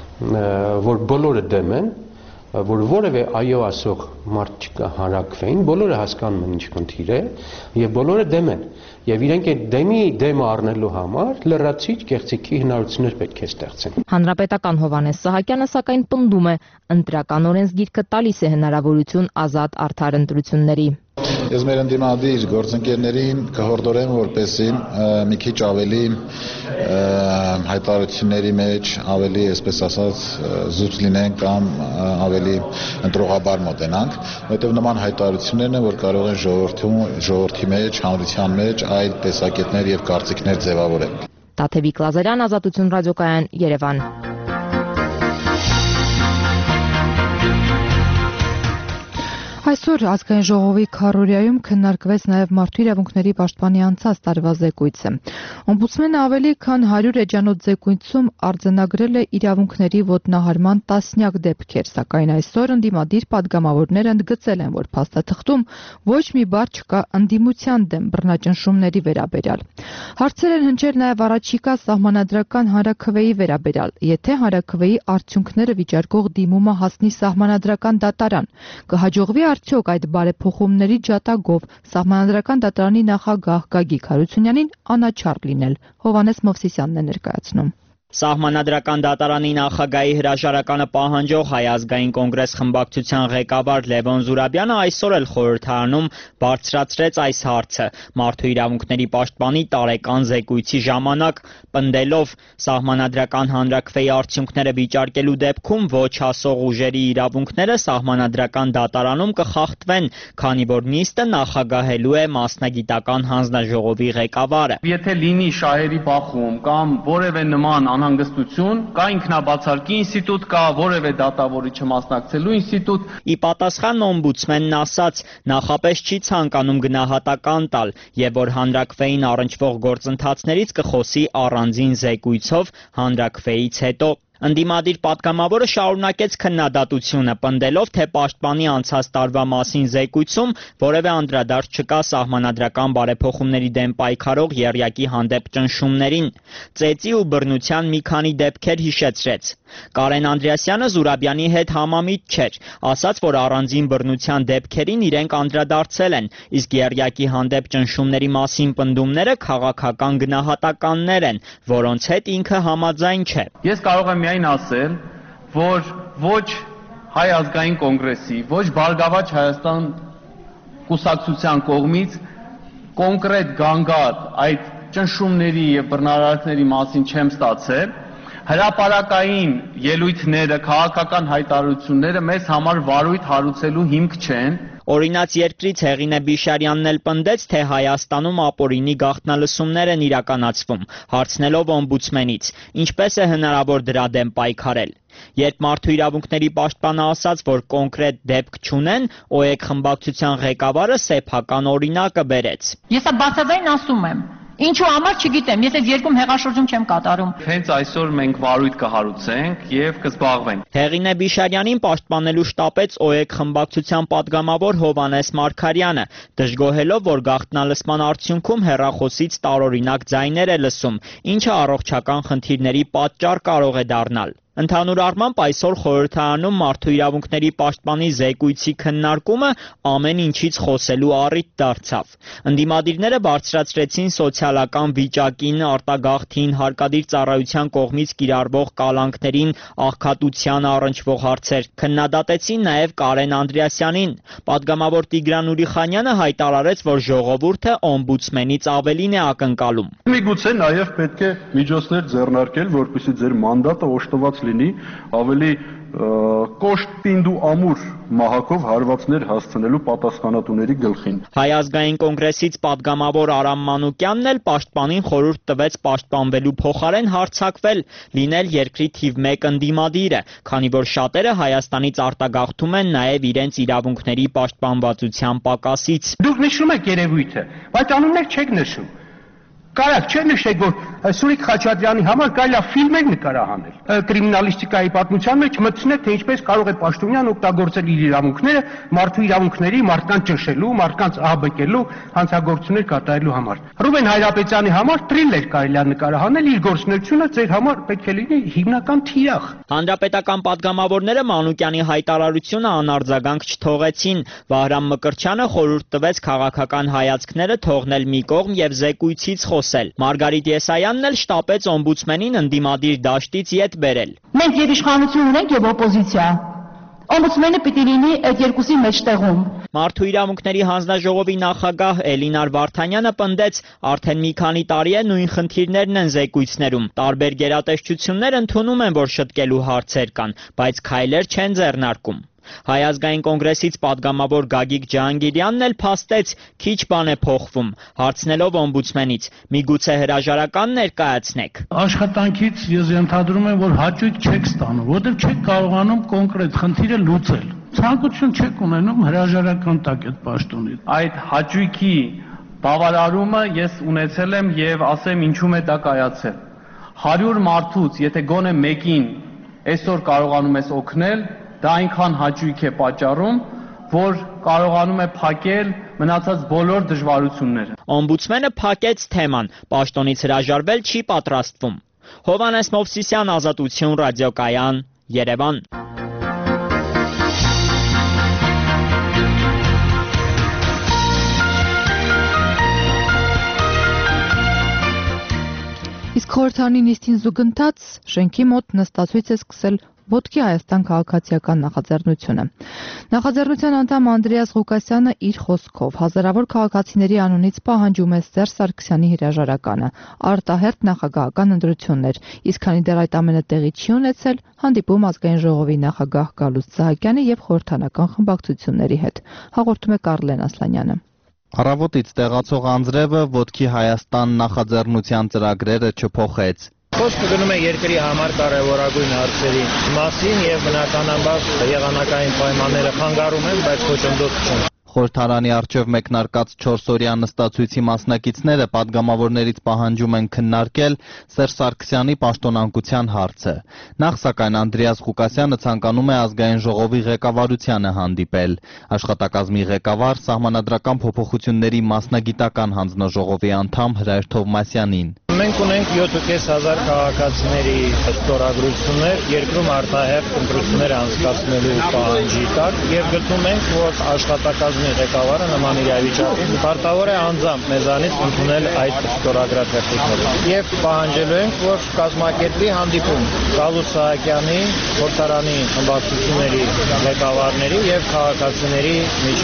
որ բոլորը դեմ են, որ որևէ այո ասող մարդ չկա հանրակրվեին, բոլորը հասկանում են ինչ խնդիր է եւ բոլորը դեմ են եւ իրենք այդ դեմի դեմը առնելու համար լրացիչ կեղծիքի հնարավորություններ պետք է ստեղծեն։ Հանրապետական Հովհաննես Սահակյանը սակայն պնդում է, ընտրական օրենսգիրքը տալիս է հնարավորություն ազատ արդար ընտրությունների։ Ես մեր ընդդիմադիր գործընկերներին կհորդորեմ, որպեսզի մի քիչ ավելի հայտարարությունների մեջ ավելի, այսպես ասած, զուտ լինեն կամ ավելի ընտրողաբար մոտենանք, որովհետև նման հայտարարություններն են, որ կարող են ժողովրդում, ժողովրդի մեջ, հանրության մեջ այլ տեսակետներ եւ կարծիքներ ձևավորել։ Տաթևիկ Լազարյան, Ազատություն ռադիոկայան, Երևան։ Այսօր ազգային ժողովի քառօրյայում քննարկվեց նաև մարդու իրավունքների պաշտպանի անցած տարվա զեկույցը։ Օմբուդսմենը ավելի քան հարյուր էջանոց զեկույցում արձանագրել է իրավունքների ոտնահարման տասնյակ դեպքեր, սակայն այսօր ընդդիմադիր падգամավորները ընդգծել են, որ փաստաթղթում ոչ մի բառ չկա ընդդիմության դեմ բռնաճնշումների վերաբերյալ։ Հարցեր են հնչել նաև առաջիկա սահմանադրական հանրաքվեի վերաբերյալ, եթե հանրաքվեի արդյունքները վիճարկող դիմումը հասնի սահմանադրական դատարան, կհաջողվի արդյոք այդ բարեփոխումների ջատագով սահմանադրական դատարանի նախագահ Գագիկ Հարությունյանին անաչառ լինել։ Հովհաննես Մովսիսյանն է ներկայացնում։ Սահմանադրական դատարանի նախագահի հրաժարականը պահանջող Հայ ազգային կոնգրես խմբակցության ղեկավար Լևոն Զուրաբյանը այսօր էլ խորհրդարանում բարձրացրեց այս հարցը։ Մարդու իրավունքների պաշտպանի տարեկան զեկույցի ժամանակ պնդելով սահմանադրական հանրաքվեի արդյունքները վիճարկելու դեպքում ոչ հասող ուժերի իրավունքները սահմանադրական դատարանում կխախտվեն, քանի որ նիստը նախագահելու է մասնագիտական հանձնաժողովի ղեկավարը։ Եթե լինի շահերի բախում կամ որևէ նման անհանգստություն, կա ինքնաբացարկի ինստիտուտ, կա որևէ դատավորի չմասնակցելու ինստիտուտ։ Ի պատասխան օմբուդսմենն ասաց, նախապես չի ցանկանում գնահատական տալ եւ որ հանրաքվեին առնչվող գործընթացներից կխոսի առանձին զեկույցով հանրաքվեից հետո։ Ընդդիմադիր падգամավորը շարունակեց քննադատությունը, պնդելով, թե պաշտպանի անցած տարվա մասին զեկույցում որևէ անդրադարձ չկա սահմանադրական բարեփոխումների դեմ պայքարող եռյակի հանդեպ ճնշումներին։ Ծեծի ու բռնության մի քանի դեպքեր հիշեցրեց։ Կարեն Անդրեասյանը Զուրաբյանի հետ համամիտ չէր, ասաց, որ առանձին բռնության դեպքերին իրենք անդրադարձել են, իսկ եռյակի հանդեպ ճնշումների մասին պնդումները քաղաքական գնահատականներ են, որոնց հետ ինքը համաձայն չէ։ Ես կարող եմ միայն ասել, որ ոչ Հայ ազգային կոնգրեսի, ոչ Բարգավաճ Հայաստան կուսակցության կողմից կոնկրետ գանգատ այդ ճնշումների եւ բռնարարքների մասին չեմ ստացել։ Հրապարակային ելույթները, քաղաքական հայտարարությունները մեզ համար վարույթ հարուցելու հիմք չեն։ Օրինաց երկրից Հեղինե Բիշարյանն էլ պնդեց, թե Հայաստանում ապօրինի գաղտնալսումներ են իրականացվում, հարցնելով օմբուդսմենից, ինչպես է հնարավոր դրա դեմ պայքարել։ Երբ Մարդու իրավունքների պաշտպանը ասաց, որ կոնկրետ դեպք չունեն, ՕԵԿ խմբակցության ղեկավարը սեփական օրինակը բերեց։ Ես բացատրային ասում եմ, ինչու համար չգիտեմ, ես այս երկում հեղաշրջում չեմ կատարում։ Հենց այսօր մենք վարույթ կհարուցենք եւ կզբաղվենք։ Հեղինե Բիշարյանին պաշտպանելու շտապեց ՕԵԿ խմբակցության պատգամավոր Հովհաննես Մարգարյանը, դժգոհելով, որ գաղտնալսման արդյունքում հեռախոսից տարօրինակ ձայներ է լսում, ինչը առողջական խնդիրների պատճառ կարող է դառնալ։ Ընդհանուր առմամբ այսօր խորհրդարանում Մարդու իրավունքների պաշտպանի զեկույցի քննարկումը ամեն ինչից խոսելու առիթ դարձավ։ Ընդդիմադիրները բարձրացրեցին սոցիալական վիճակին, արտագաղթին, հարկադիր ծառայության կողմից կիրառվող կալանքներին, աղքատության առնչվող հարցեր։ Քննադատեցին նաև Կարեն Անդրեասյանին։ Պատգամավոր Տիգրան Ուրիխանյանը հայտարարեց, որ ժողովուրդը օմբուդսմենից ավելին է ակնկալում։ Միգուցե նաև պետք է միջոցներ ձեռնարկել, որպեսզի ձեր մանդատը օժտված լինի ավելի կոշտ պինդ ու ամուր մահակով հարվածներ հասցնելու պատասխանատուների գլխին։ Հայ ազգային կոնգրեսից պատգամավոր Արամ Մանուկյանն էլ պաշտպանին խորհուրդ տվեց պաշտպանվելու փոխարեն հարձակվել, լինել երկրի թիվ մեկ ընդդիմադիրը, քանի որ շատերը Հայաստանից արտագաղթում են նաև իրենց իրավունքների պաշտպանվածության պակասից։ Դուք նշում եք երևույթը, բայց անուններ չեք նշում։ Կարակ չէ նշեք, որ Սուրիկ Խաչատրյանի համար կարելի է ֆիլմեր նկարահանել։ Կրիմինալիստիկայի պատմության մեջ մտցնել, թե ինչպես կարող է Պաշտոնյան օգտագործել իր իրավունքները մարդու իրավունքների, մարդկանց ճնշելու, մարդկանց ահաբեկելու, հանցագործություններ կատարելու համար։ Ռուբեն Հայրապետյանի համար թրիլեր կարելի է նկարահանել, իր գործունեությունը ձեր համար պետք է լինի հիմնական թիրախ։ Հանրապետական պատգամավորները Մանուկյանի հայտարարությունը անարձագանք չթողեցին։ Վահրամ Մկրտչյանը խորհուրդ տվեց քաղաքական հայացքները թողնել մի կողմ եւ զեկույցից խոսել։ Մարգարիտ Եսայանն էլ շտապեց օմբուդսմենին ընդդիմադիր դաշտից ետ բերել։ Մենք եւ իշխանություն ունենք եւ օպոզիցիա։ Օմբուդսմենը պիտի լինի այդ երկուսի մեջտեղում։ Մարդու իրավունքների հանձնաժողովի նախագահ Էլինար Վարդանյանը պնդեց, արդեն մի քանի տարի է նույն խնդիրներն են զեկույցներում։ Տարբեր գերատեսչություններ ընդունում են, որ շտկելու հարցեր կան, բայց քայլեր չեն ձեռնարկում։ Հայ ազգային կոնգրեսից պատգամավոր Գագիկ Ջահանգիրյանն էլ փաստեց, քիչ բան է փոխվում, հարցնելով օմբուդսմենից՝ միգուցե հրաժարական ներկայացնեք։ Աշխատանքից ես ենթադրում եմ, որ հաճույք չեք ստանում, որովհետև չեք կարողանում կոնկրետ խնդիրը լուծել։ Ցանկություն չեք ունենում հրաժարական տակ այդ պաշտոնից։ Այդ հաճույքի բավարարումը ես ունեցել եմ եւ ասեմ ինչու՞մ է դա կայացել։ հարյուր մարդուց, եթե գոնե մեկին այսօր կարողանում ես օգնել, դա այնքան հաճույք է պատճառում, որ կարողանում է փակել մնացած բոլոր դժվարությունները։ Օմբուդսմենը փակեց թեման, պաշտոնից հրաժարվել չի պատրաստվում։ Հովհաննես Մովսիսյան, Ազատություն, ռադիոկայան, Երևան։ Իսկ խորհրդարանի նիստին զուգընթաց շենքի մոտ նստացույց է սկսել Ոտքի Հայաստան քաղաքացիական նախաձեռնությունը։ Նախաձեռնության անդամ Անդրեաս Ղուկասյանը իր խոսքով հազարավոր քաղաքացիների անունից պահանջում է Սերժ Սարգսյանի հրաժարականը, արտահերթ նախագահական ընտրություններ, իսկ քանի դեռ այդ ամենը տեղի չի ունեցել, հանդիպում ազգային ժողովի նախագահ Գալուստ Սահակյանի եւ խորհրդանական խմբակցությունների հետ։ Հաղորդում է Կարլեն Ասլանյանը։ Առավոտից տեղացող անձրևը Ոտքի Հայաստան նախաձեռնության ծրագրերը չփոխեց։ Խոսքը գնում է երկրի համար կարևորագույն հարցերի մասին եւ բնականաբար եղանակային պայմանները խանգարում են, բայց խոչընդոտ չեն։ Խորհրդարանի առջև մեկնարկած չորսօրյա նստացույցի մասնակիցները պատգամավորներից պահանջում են քննարկել Սերժ Սարգսյանի պաշտոնանկության հարցը։ Նախ սակայն Անդրեաս Ղուկասյանը ցանկանում է ազգային ժողովի ղեկավարությանը հանդիպել։ Աշխատակազմի ղեկավար Սահմանադրական փոփոխությունների մասնագիտական հանձնաժողովի անդամ Հրայր Թովմասյանին։ Մենք ունենք յոթ հազար քաղաքացիների ստորագրություններ երկրում արտահերթ ընտրություններ անցկացնելու պահանջի տակ եւ գտնում ենք, որ աշխատակազմի ղեկավարը նման իրավիճակում պարտավոր է անձամբ մեզանից ընդունել այդ ստորագրաթերթիկները։ Եվ պահանջելու ենք, որ կազմակերպի հանդիպում Գալուստ Սահակյանի, խորհրդարանի խմբակցությունների ղեկավարների եւ քաղաքացիների միջեւ։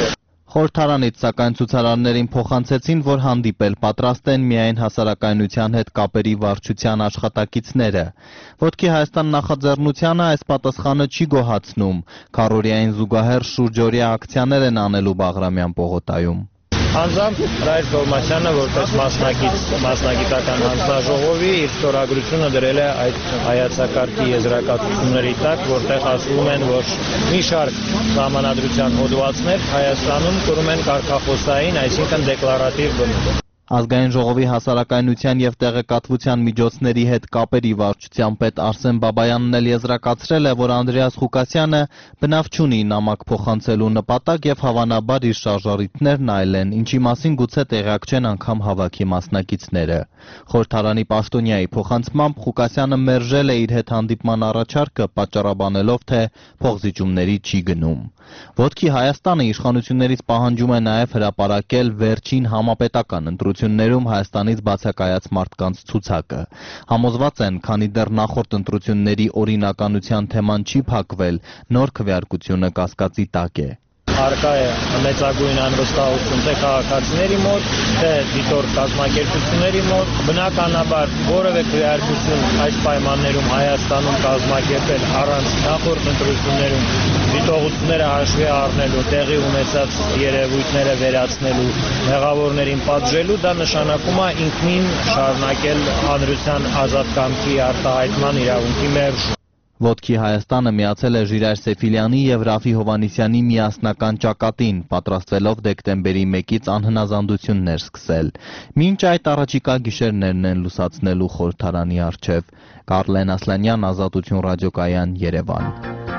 Խորհրդարանից սակայն ցուցարարներին փոխանցեցին, որ հանդիպել պատրաստ են միայն հասարակայնության հետ կապերի վարչության աշխատակիցները։ Ոտքի Հայաստան նախաձեռնությանը այս պատասխանը չի գոհացնում։ Քառօրյային զուգահեռ շուրջօրյա ակցիաներ են անելու Բաղրամյան պողոտայում։ Անձամբ Ռայր Թովմասյանը որպես մասնակից մասնագիտական հանձնաժողովի իր ստորագրությունը դրել է այդ հայեցակարգի եզրակացությունների տակ, որտեղ ասվում են, որ մի շարք սահմանադրության հոդվածներ Հայաստանում կրում են կարգախոսային, այսինքն դեկլարատիվ բնույթ։ Ազգային ժողովի հասարակայնության եւ տեղեկատվության միջոցների հետ կապերի վարչության պետ Արսեն Բաբայանն էլ եզրակացրել է, որ Անդրեաս Ղուկասյանը բնավ չունի նամակ փոխանցելու նպատակ եւ հավանաբար իր շարժառիթներն այլ են, ինչի մասին գուցե տեղյակ չեն անգամ հավաքի մասնակիցները։ Խորհրդարանի պաշտոնյայի փոխանցմամբ Ղուկասյանը մերժել է իր հետ հանդիպման առաջարկը, պատճառաբանելով, թե փոխզիջումների չի գնում։ Ոտքի Հայաստանը իշխանություններից պահանջում է նաև հրապարակել վերջին համապետական ընտրություններում Հայաստանից բացակայած մարդկանց ցուցակը։ Համոզված են, քանի դեռ նախորդ ընտրությունների օրինականության թեման չի փակվել, նոր քվեարկությունը կասկածի տակ է։ Արկա է մեծագույն անվստահություն թե քաղաքացիների մոտ, թե դիտորդ կազմակերպությունների մոտ, բնականաբար որևէ քվեարկություն այս պայմաններում Հայաստանում կազմակերպել առանց նախորդ ընտրություններում դիտողությունները հաշվի առնելու, տեղի ունեցած երևույթները վերացնելու, մեղավորներին պատժելու, դա նշանակում է ինքնին շարունակել հանրության ազատ կամքի արտահայտման իրավունքի մերժում։ Ոտքի Հայաստանը միացել է Ժիրայր Սեֆիլյանի եւ Ռաֆի Հովանիսյանի միասնական ճակատին, պատրաստվելով դեկտեմբերի մեկից անհնազանդություններ սկսել։ Մինչ այդ առաջիկա գիշերներն են լուսացնելու խորհրդարանի առջև։ Կարլեն Ասլանյան, Ազատություն ռադիոկայան, Երևան։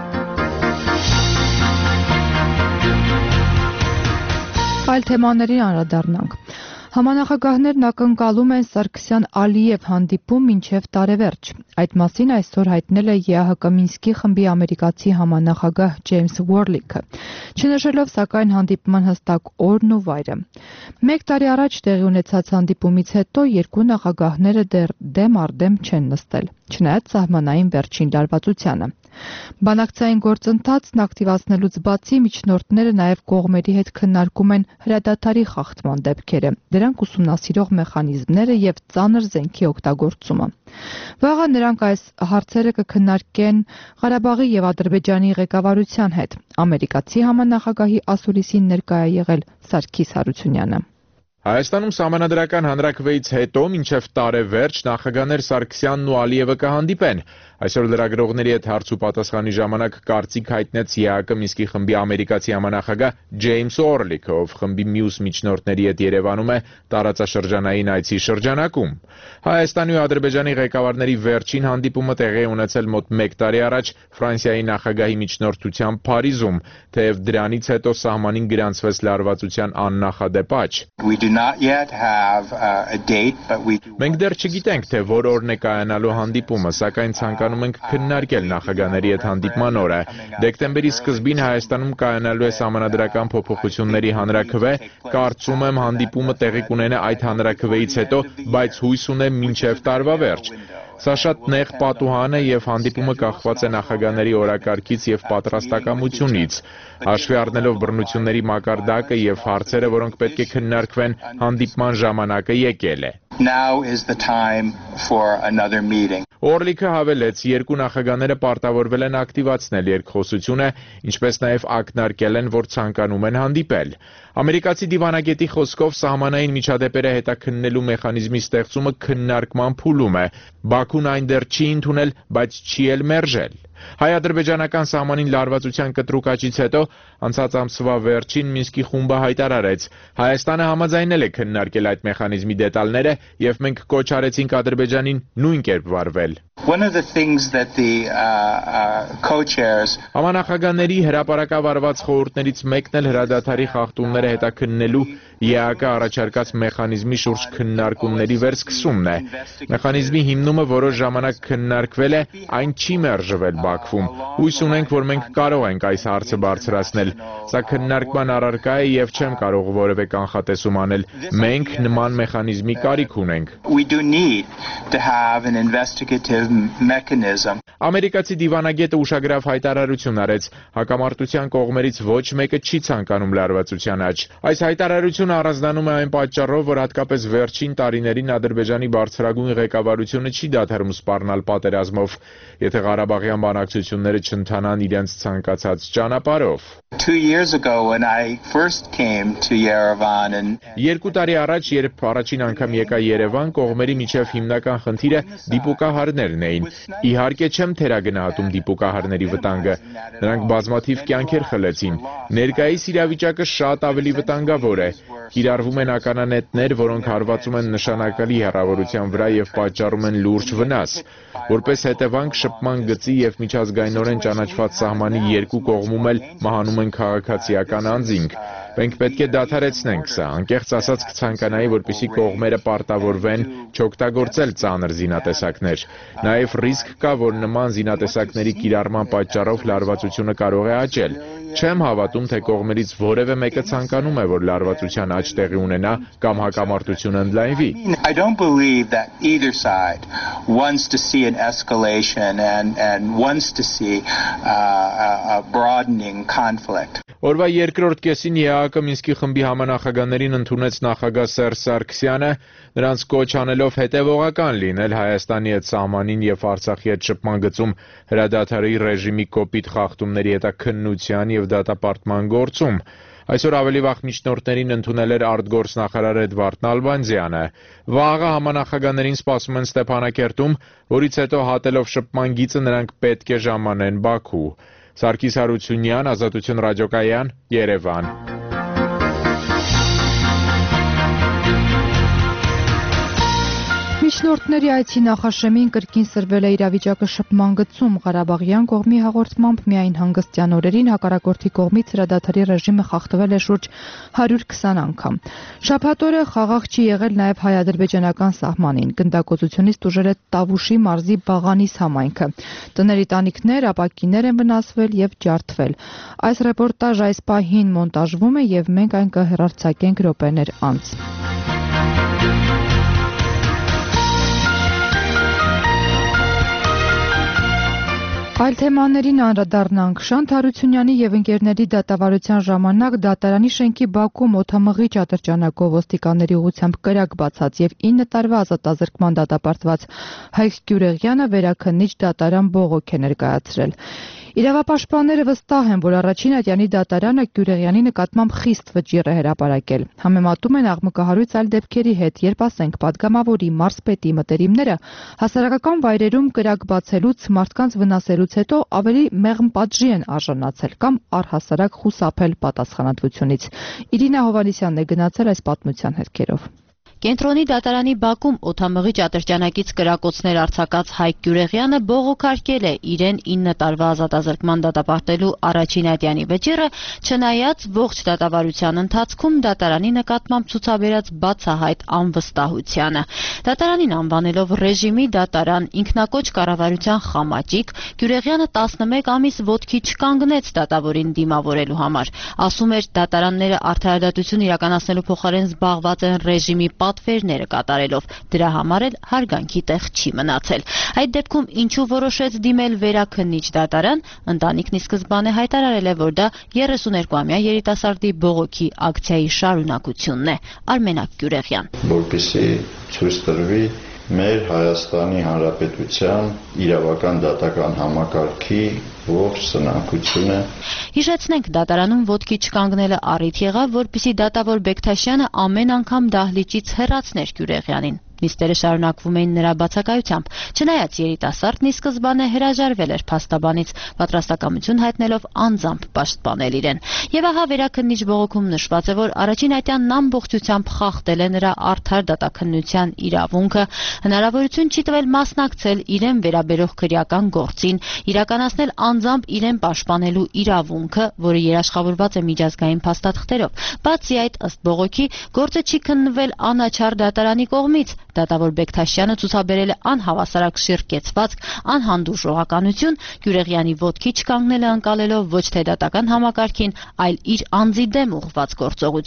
Այլ թեմաներին անդրադառնանք։ Համանախագահներն ակնկալում են Սարգսյան-Ալիև հանդիպում մինչև տարեվերջ։ Այդ մասին այսօր հայտնել է ԵԱՀԿ Մինսկի խմբի ամերիկացի համանախագահ Ջեյմս Ուորլիքը, չնշելով սակայն հանդիպման հստակ օրն ու վայրը։ Մեկ տարի առաջ տեղի ունեցած հանդիպումից հետո երկու նախագահները դեռ դեմ առ դեմ չեն նստել, չնայած սահմանային վերջին լարվածությանը։ Բանակցային գործընթացն ակտիվացնելուց բացի միջնորդները նաև կողմերի հետ քննարկում են հրադադարի խախտման դեպքերը, դրանք ուսումնասիրող մեխանիզմները եւ ծանր զենքի օգտագործումը։ Վաղը նրանք այս հարցերը կքննարկեն Ղարաբաղի եւ Ադրբեջանի ղեկավարության հետ։ Ամերիկացի համանախագահի ասուլիսին ներկայ է եղել Սարգիս Հարությունյանը։ Հայաստանում սահմանադրական հանրաքվեից հետո մինչև տարեվերջ նախագահներ Սարգսյանն ու Ալիևը կհանդիպեն։ Այսօր լրագրողների հետ հարց ու պատասխանի ժամանակ կարծիք հայտնեց ԵԱՀԿ Մինսկի խմբի ամերիկացի համանախագահ Ջեյմս Ուորլիքը, ով խմբի մյուս միջնորդների հետ Երևանում է տարածաշրջանային այցի շրջանակում։ Հայաստանի ու Ադրբեջանի ղեկավարների վերջին հանդիպումը տեղի է ունեցել մոտ մեկ տարի առաջ Ֆրանսիայի նախագահի միջնորդությամբ Փարիզում, թեև դրանից հետո սահմանին գրանցվեց լարվածության աննախադեպ աճ։ Մենք դեռ չգիտենք, թե որ օրն է կայանալու հանդիպումը, սակայն ցանկանում ենք քննարկել նախագահների հետ հանդիպման օրը։ Դեկտեմբերի սկզբին Հայաստանում կայանալու է սահմանադրական փոփոխությունների հանրաքվե, կարծում եմ հանդիպումը տեղի կունենա այդ հանրաքվեից հետո, բայց հույս ունեմ մինչև տարվա վերջ։ Սա շատ նեղ պատուհան է եւ հանդիպումը կախված է նախագահների օրակարգից եւ պատրաստակամությունից։ Հաշվի առնելով բռնությունների մակարդակը եւ հարցերը, որոնք պետք է քննարկվեն, հանդիպման ժամանակը եկել է։ Օրլիքը հավելեց, երկու նախագահները պարտավորվել են ակտիվացնել երկխոսությունը, ինչպես նաև ակնարկել են, որ ցանկանում են հանդիպել։ Ամերիկացի դիվանագետի խոսքով սահմանային միջադեպերը հետաքննելու մեխանիզմի ստեղծումը քննարկման փուլում է։ Բաքուն այն դեռ չի ընդունել, բայց չի էլ մերժել։ Հայ-ադրբեջանական սահմանին լարվածության կտրուկ աճից հետո անցած ամսվա վերջին Մինսկի խումբը հայտարարեց. Հայաստանը համաձայնել է քննարկել այդ մեխանիզմի դետալները եւ մենք կոչ արեցինք Ադրբեջանին նույն կերպ վարվել։ Համանախագահների հրապարակավարված խորհուրդներից մեկն էլ հրադադարի խախտումները հետաքննելու ԵԱՀԿ առաջարկած մեխանիզմի շուրջ քննարկումների վերսկսումն է։ Մեխանիզմի հիմնումը որոշ ժամանակ քննարկվել է, այն չի մերժվել Բաքվում։ Հույս ունենք, որ մենք կարող ենք այս հարցը բարձրացնել։ Սա քննարկման առարկա է եւ չեմ կարող որևէ կանխատեսում անել։ Մենք նման մեխանիզմի կարիք ունենք։ Ամերիկացի դիվանագետը ուշագրավ հայտարարություն արեց. հակամարտության կողմերից ոչ մեկը չի ցանկանում լարվածության աճ։ Այս հայտարարությունը առանձնանում է այն պատճառով, որ հատկապես վերջին տարիներին Ադրբեջանի բարձրագույն ղեկավարությունը չի դադարում սպառնալ պատերազմով, եթե Ղարաբաղյան բանակցությունները չընթանան իրենց ցանկացած ճանապարհով։ Երկու տարի առաջ, երբ առաջին անգամ եկա Երևան, կողմերի միջև հիմնական խնդիրը դիպուկահարներն էին։ Իհարկե չեմ թերագնահատում դիպուկահարների վտանգը, նրանք բազմաթիվ կյանքեր խլեցին։ Ներկայիս իրավիճակը շատ ավելի վտանգավոր է։ Կիրառվում են ականանետներ, որոնք հարվածում են նշանակալի հեռավորության վրա և պատճառում են լուրջ վնաս։ Որպես հետևանք, շփման գծի և միջազգայնորեն ճանաչված սահմանի երկու կողմում էլ մահանում են քաղաքացիական անձինք։ Մենք պետք է դադարեցնենք սա, անկեղծ ասած կցանկանայի, որպեսզի կողմերը պարտավորվեն չօգտագործել ծանր զինատեսակներ։ Նաև ռիսկ կա, որ նման զինատեսակների կիրառման պատճառով լարվածությունը կարող է աճել։ Չեմ հավատում, թե կողմերից որևէ մեկը ցանկանում է, որ լարվածության աճ տեղի ունենա կամ հակամարտությունը ընդլայնվի։ Օրվա երկրորդ կեսին ԵԱՀԿ Մինսկի խմբի համանախագահներին ընդունեց նախագահ Սերժ Սարգսյանը, նրանց կոչ անելով հետևողական լինել Հայաստանի հետ սահմանին և Արցախի հետ շփման գծում հրադադարի ռեժիմի կոպիտ խախտումների հետաքննության և դատապարտման գործում։ Այսօր ավելի վաղ միջնորդներին ընդունել էր արտգործնախարար Էդվարդ Նալբանդյանը։ Վաղը համանախագահներին սպասում են Ստեփանակերտում, որից հետո հատելով շփման գիծը նրանք պետք է ժամանեն Բաքու։ Սարգիս Հարությունյան, Ազատություն ռադիոկայան, Երևան։ Միջնորդների այցի նախաշեմին կրկին սրվել է իրավիճակը շփման գծում։ Ղարաբաղյան կողմի հաղորդմամբ միայն հանգստյան օրերին հակառակորդի կողմից հրադադարի ռեժիմը խախտվել է շուրջ հարյուր քսան անգամ։ Շաբաթ օրը խաղաղ չի եղել նաև հայ-ադրբեջանական սահմանին։ Գնդակոծությունից տուժել է Տավուշի մարզի Բաղանիս համայնքը։ Տների տանիքներ, ապակիներ են վնասվել և ջարդվել։ Այս ռեպորտաժ այս պահին մոնտաժվում է և մենք այն կհեռարձակենք րոպեներ անց։ Այլ թեմաներին անդրադառնանք։ Շանթ Հարությունյանի և ընկերների դատավարության ժամանակ դատարանի շենքի բակում օդամղիչ ատրճանակով ոստիկանների ուղղությամբ կրակ բացած և ինը տարվա ազատազրկման դատապարտված Հայկ Գյուրեղյանը վերաքննիչ դատարան բողոք է ներկայացրել։ Իրավապաշտպանները վստահ են, որ առաջին ատյանի դատարանը Գյուրեղյանի նկատմամբ խիստ վճիռ է հրապարակել։ Համեմատում են աղմկահարույց այլ դեպքերի հետ, երբ ասենք պատգամավորի, մարզպետի մտերիմները հասարակական վայրերում կրակ բացելուց, մարդկանց վնասելուց հետո ավելի մեղմ պատժի են արժանացել կամ առհասարակ խուսափել պատասխանատվությունից։ Իրինա Հովհաննիսյանն է գնացել այս պատմության հետքերով։ Կենտրոնի դատարանի բակում օդամղիչ ատրճանակից կրակոցներ արձակած Հայկ Գյուրեղյանը բողոքարկել է իրեն ինը տարվա ազատազրկման դատապարտելու առաջին ատյանի վճիռը, չնայած ողջ դատավարության ընթացքում դատարանի նկատմամբ ցուցաբերած բացահայտ անվստահությանը։ Դատարանին անվանելով ռեժիմի դատարան, ինքնակոչ կառավարության խամաճիկ, Գյուրեղյանը տասնմեկ ամիս ոտքի չկանգնեց դատավորին դիմավորելու համար։ Ասում էր, դատարանները արդարադատություն իրականացնելու փոխարեն զբաղված են ռեժիմի պատվերները կատարելով, դրա համար էլ հարգանքի տեղ չի մնացել։ Այդ դեպքում ինչու որոշեց դիմել վերաքննիչ դատարան, ընտանիքն ի սկզբանե հայտարարել է, որ դա երեսուներկուամյա երիտասարդի բողոքի ակցիայի շարունակությունն է։ Արմենակ Գյուրեղյան։ Որպեսզի ցույց տրվի մեր Հայաստանի Հանրապետության իրավական դատական համակարգի ողջ սնանկությունը։ Հիշեցնենք, դատարանում ոտքի չկանգնելը առիթ եղավ, որպեսզի դատավոր Բեկթաշյանը ամեն անգամ դահլիճից հեռացներ Գյուրեղյանին։ Նիստերը շարունակվում էին նրա բացակայությամբ, չնայած երիտասարդն ի սկզբանե հրաժարվել էր փաստաբանից, պատրաստակամություն հայտնելով անձամբ պաշտպանել իրեն։ Եվ ահա վերաքննիչ բողոքում նշված է, որ առաջին ատյանն ամբողջությամբ խախտել է նրա արդար դատաքննության իրավունքը, հնարավորություն չի տվել մասնակցել իրեն վերաբերող քրեական գործին, իրականացնել անձամբ իրեն պաշտպանելու իրավունքը, որը երաշխավորված է միջազգային փաստաթղթերով։ Բացի այդ, ըստ բողոքի, գործը չի քննվել անաչառ դատարանի կողմից։ Դատավոր Բեկթաշյանը ցուցաբերել է անհավասարակշիռ կեցվածք, անհանդուրժողականություն, Գյուրեղյանի ոտքի չկանգնելը ընկալելով ոչ թե դատական համակարգին, այլ իր անձի դեմ ուղղված գործողություն։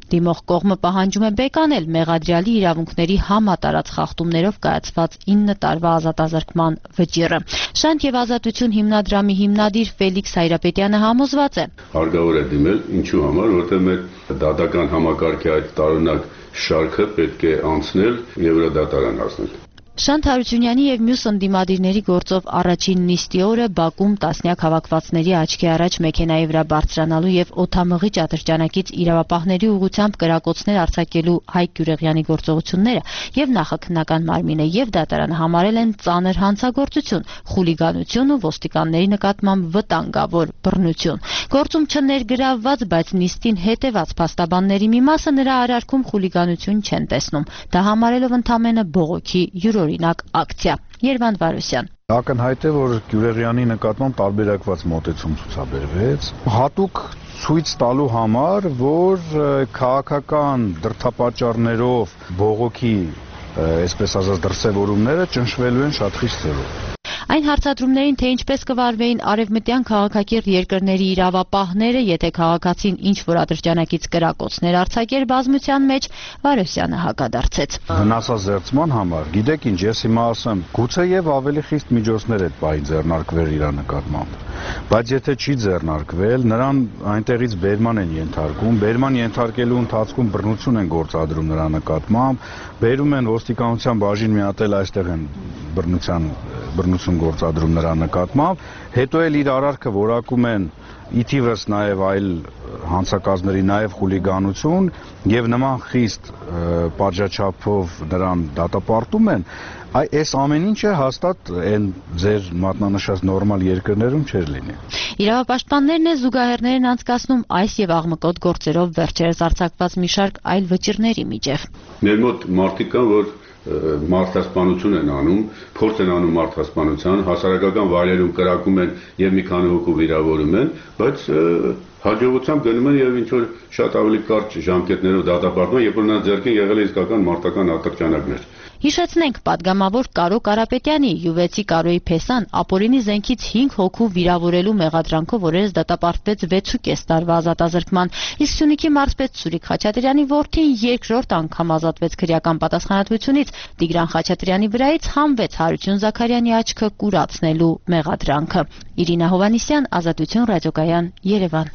Դիմող կողմը պահանջում է բեկանել մեղադրյալի իրավունքների համատարած խախտումներով կայացված ինը տարվա ազատազրկման վճիռը։ Շանթ եւ ազատություն հիմնադրամի հիմնադիր Ֆելիքս Հայրապետյանը համոզված է. Հարկավոր է դիմել, ինչու համար, որտեղ մեր դատական համակարգի այդ տարօրինակ շարքը պետք է անցնել եւ վրա դատարան հասնել։ Շանթ Հարությունյանի եւ մյուս ընդդիմադիրների գործով առաջին նիստի օրը Բաքում տասնյակ հավաքվածների աչքի առաջ մեքենայի վրա բարձրանալու եւ օդամղի ճատրճանակից իրավապահների ուղղությամբ կրակոցներ արձակելու Հայկ Գյուրեղյանի գործողությունները եւ նախաքննական մարմինը եւ դատարանը համարել են ծանր հանցագործություն, խուլիգանություն ու ոստիկանների նկատմամբ վտանգավոր բռնություն։ Գործում չներգրավված, բայց նիստին հետեւած փաստաբանների մի մասը նրա արարքում խուլիգանություն չեն տեսնում, դա համարելով ընդամենը բողոքի յուրօրինակ ակցիա։ Երվանդ Վարոսյան Ակնհայտ է, որ Գյուրեղյանի նկատմամբ տարբերակված մոտեցում ցուցաբերվեց, հատուկ ցույց տալու համար, որ քաղաքական դրդապատճառներով բողոքի, այսպես ասած, դրսևորումները ճնշվելու են շատ խիստ ձևով։ Այն հարցադրումներին, թե ինչպես կվարվեին արևմտյան քաղաքակիրթ երկրների իրավապահները, եթե քաղաքացին ինչ-որ ատրճանակից կրակոցներ արձակեր բազմության մեջ, Վարոսյանը հակադարձեց։ Վնասազերծման համար, գիտեք ինչ, ես հիմա ասեմ, գուցե եւ ավելի խիստ միջոցներ այդ պահի ձեռնարկվել իր նկատմամբ, բայց եթե չի ձեռնարկվել, նրան այնտեղից բերման են ենթարկում, բերման ենթարկելու ընթացքում բռնություն են գործադրում նրա նկատմամբ, բերում են ոստիկանության բաժին միատել այստեղ են բռնության բռնություն գործադրում նրա նկատմամբ, հետո էլ իր արարքը որակում են ի թիվս նաև այլ հանցակազմերի նաև խուլիգանություն եւ նման խիստ պատժաչափով նրան դատապարտում են, այս ամեն ինչը հաստատ այն ձեր մատնանշած նորմալ երկրներում չէր լինի։ Իրավապաշտպաններն են զուգահեռներ են անցկացնում այս եւ աղմկոտ գործերով վերջերս արձակված մի շարք այլ վճիռների միջև։ Մեր մոտ մարդիկ կան, որ մարդասպանություն են անում, փորձ են անում մարդասպանության, հասարակական վայրերում կրակում են եւ մի քանի հոգու վիրավորում են, բայց հաջողությամբ գնում են եւ ինչ որ շատ ավելի կարճ ժամկետներով դատապարտում, երբ որ նրանց ձեռքին եղել է իսկական մարտական ատրճանակներ։ Հիշեցնենք, պատգամավոր Կարո Կարապետյանի յուվեցի Կարոյի Փեսան ապօրինի զենքից հինգ հոգու վիրավորելու մեղադրանքով օրերս դատապարտվեց վեցուկես տարվա ազատազրկման, իսկ Սյունիքի մարզպետ Սուրիկ Խաչատրյանի որդին երկրորդ անգամ ազատվեց քրեական պատասխանատվությունից, Տիգրան Խաչատրյանի վրայից հանվեց Հարություն Զաքարյանի աչքը կուրացնելու մեղադրանքը։ Իրինա Հովանիսյան, Ազատություն ռադիոկայան, Երևան։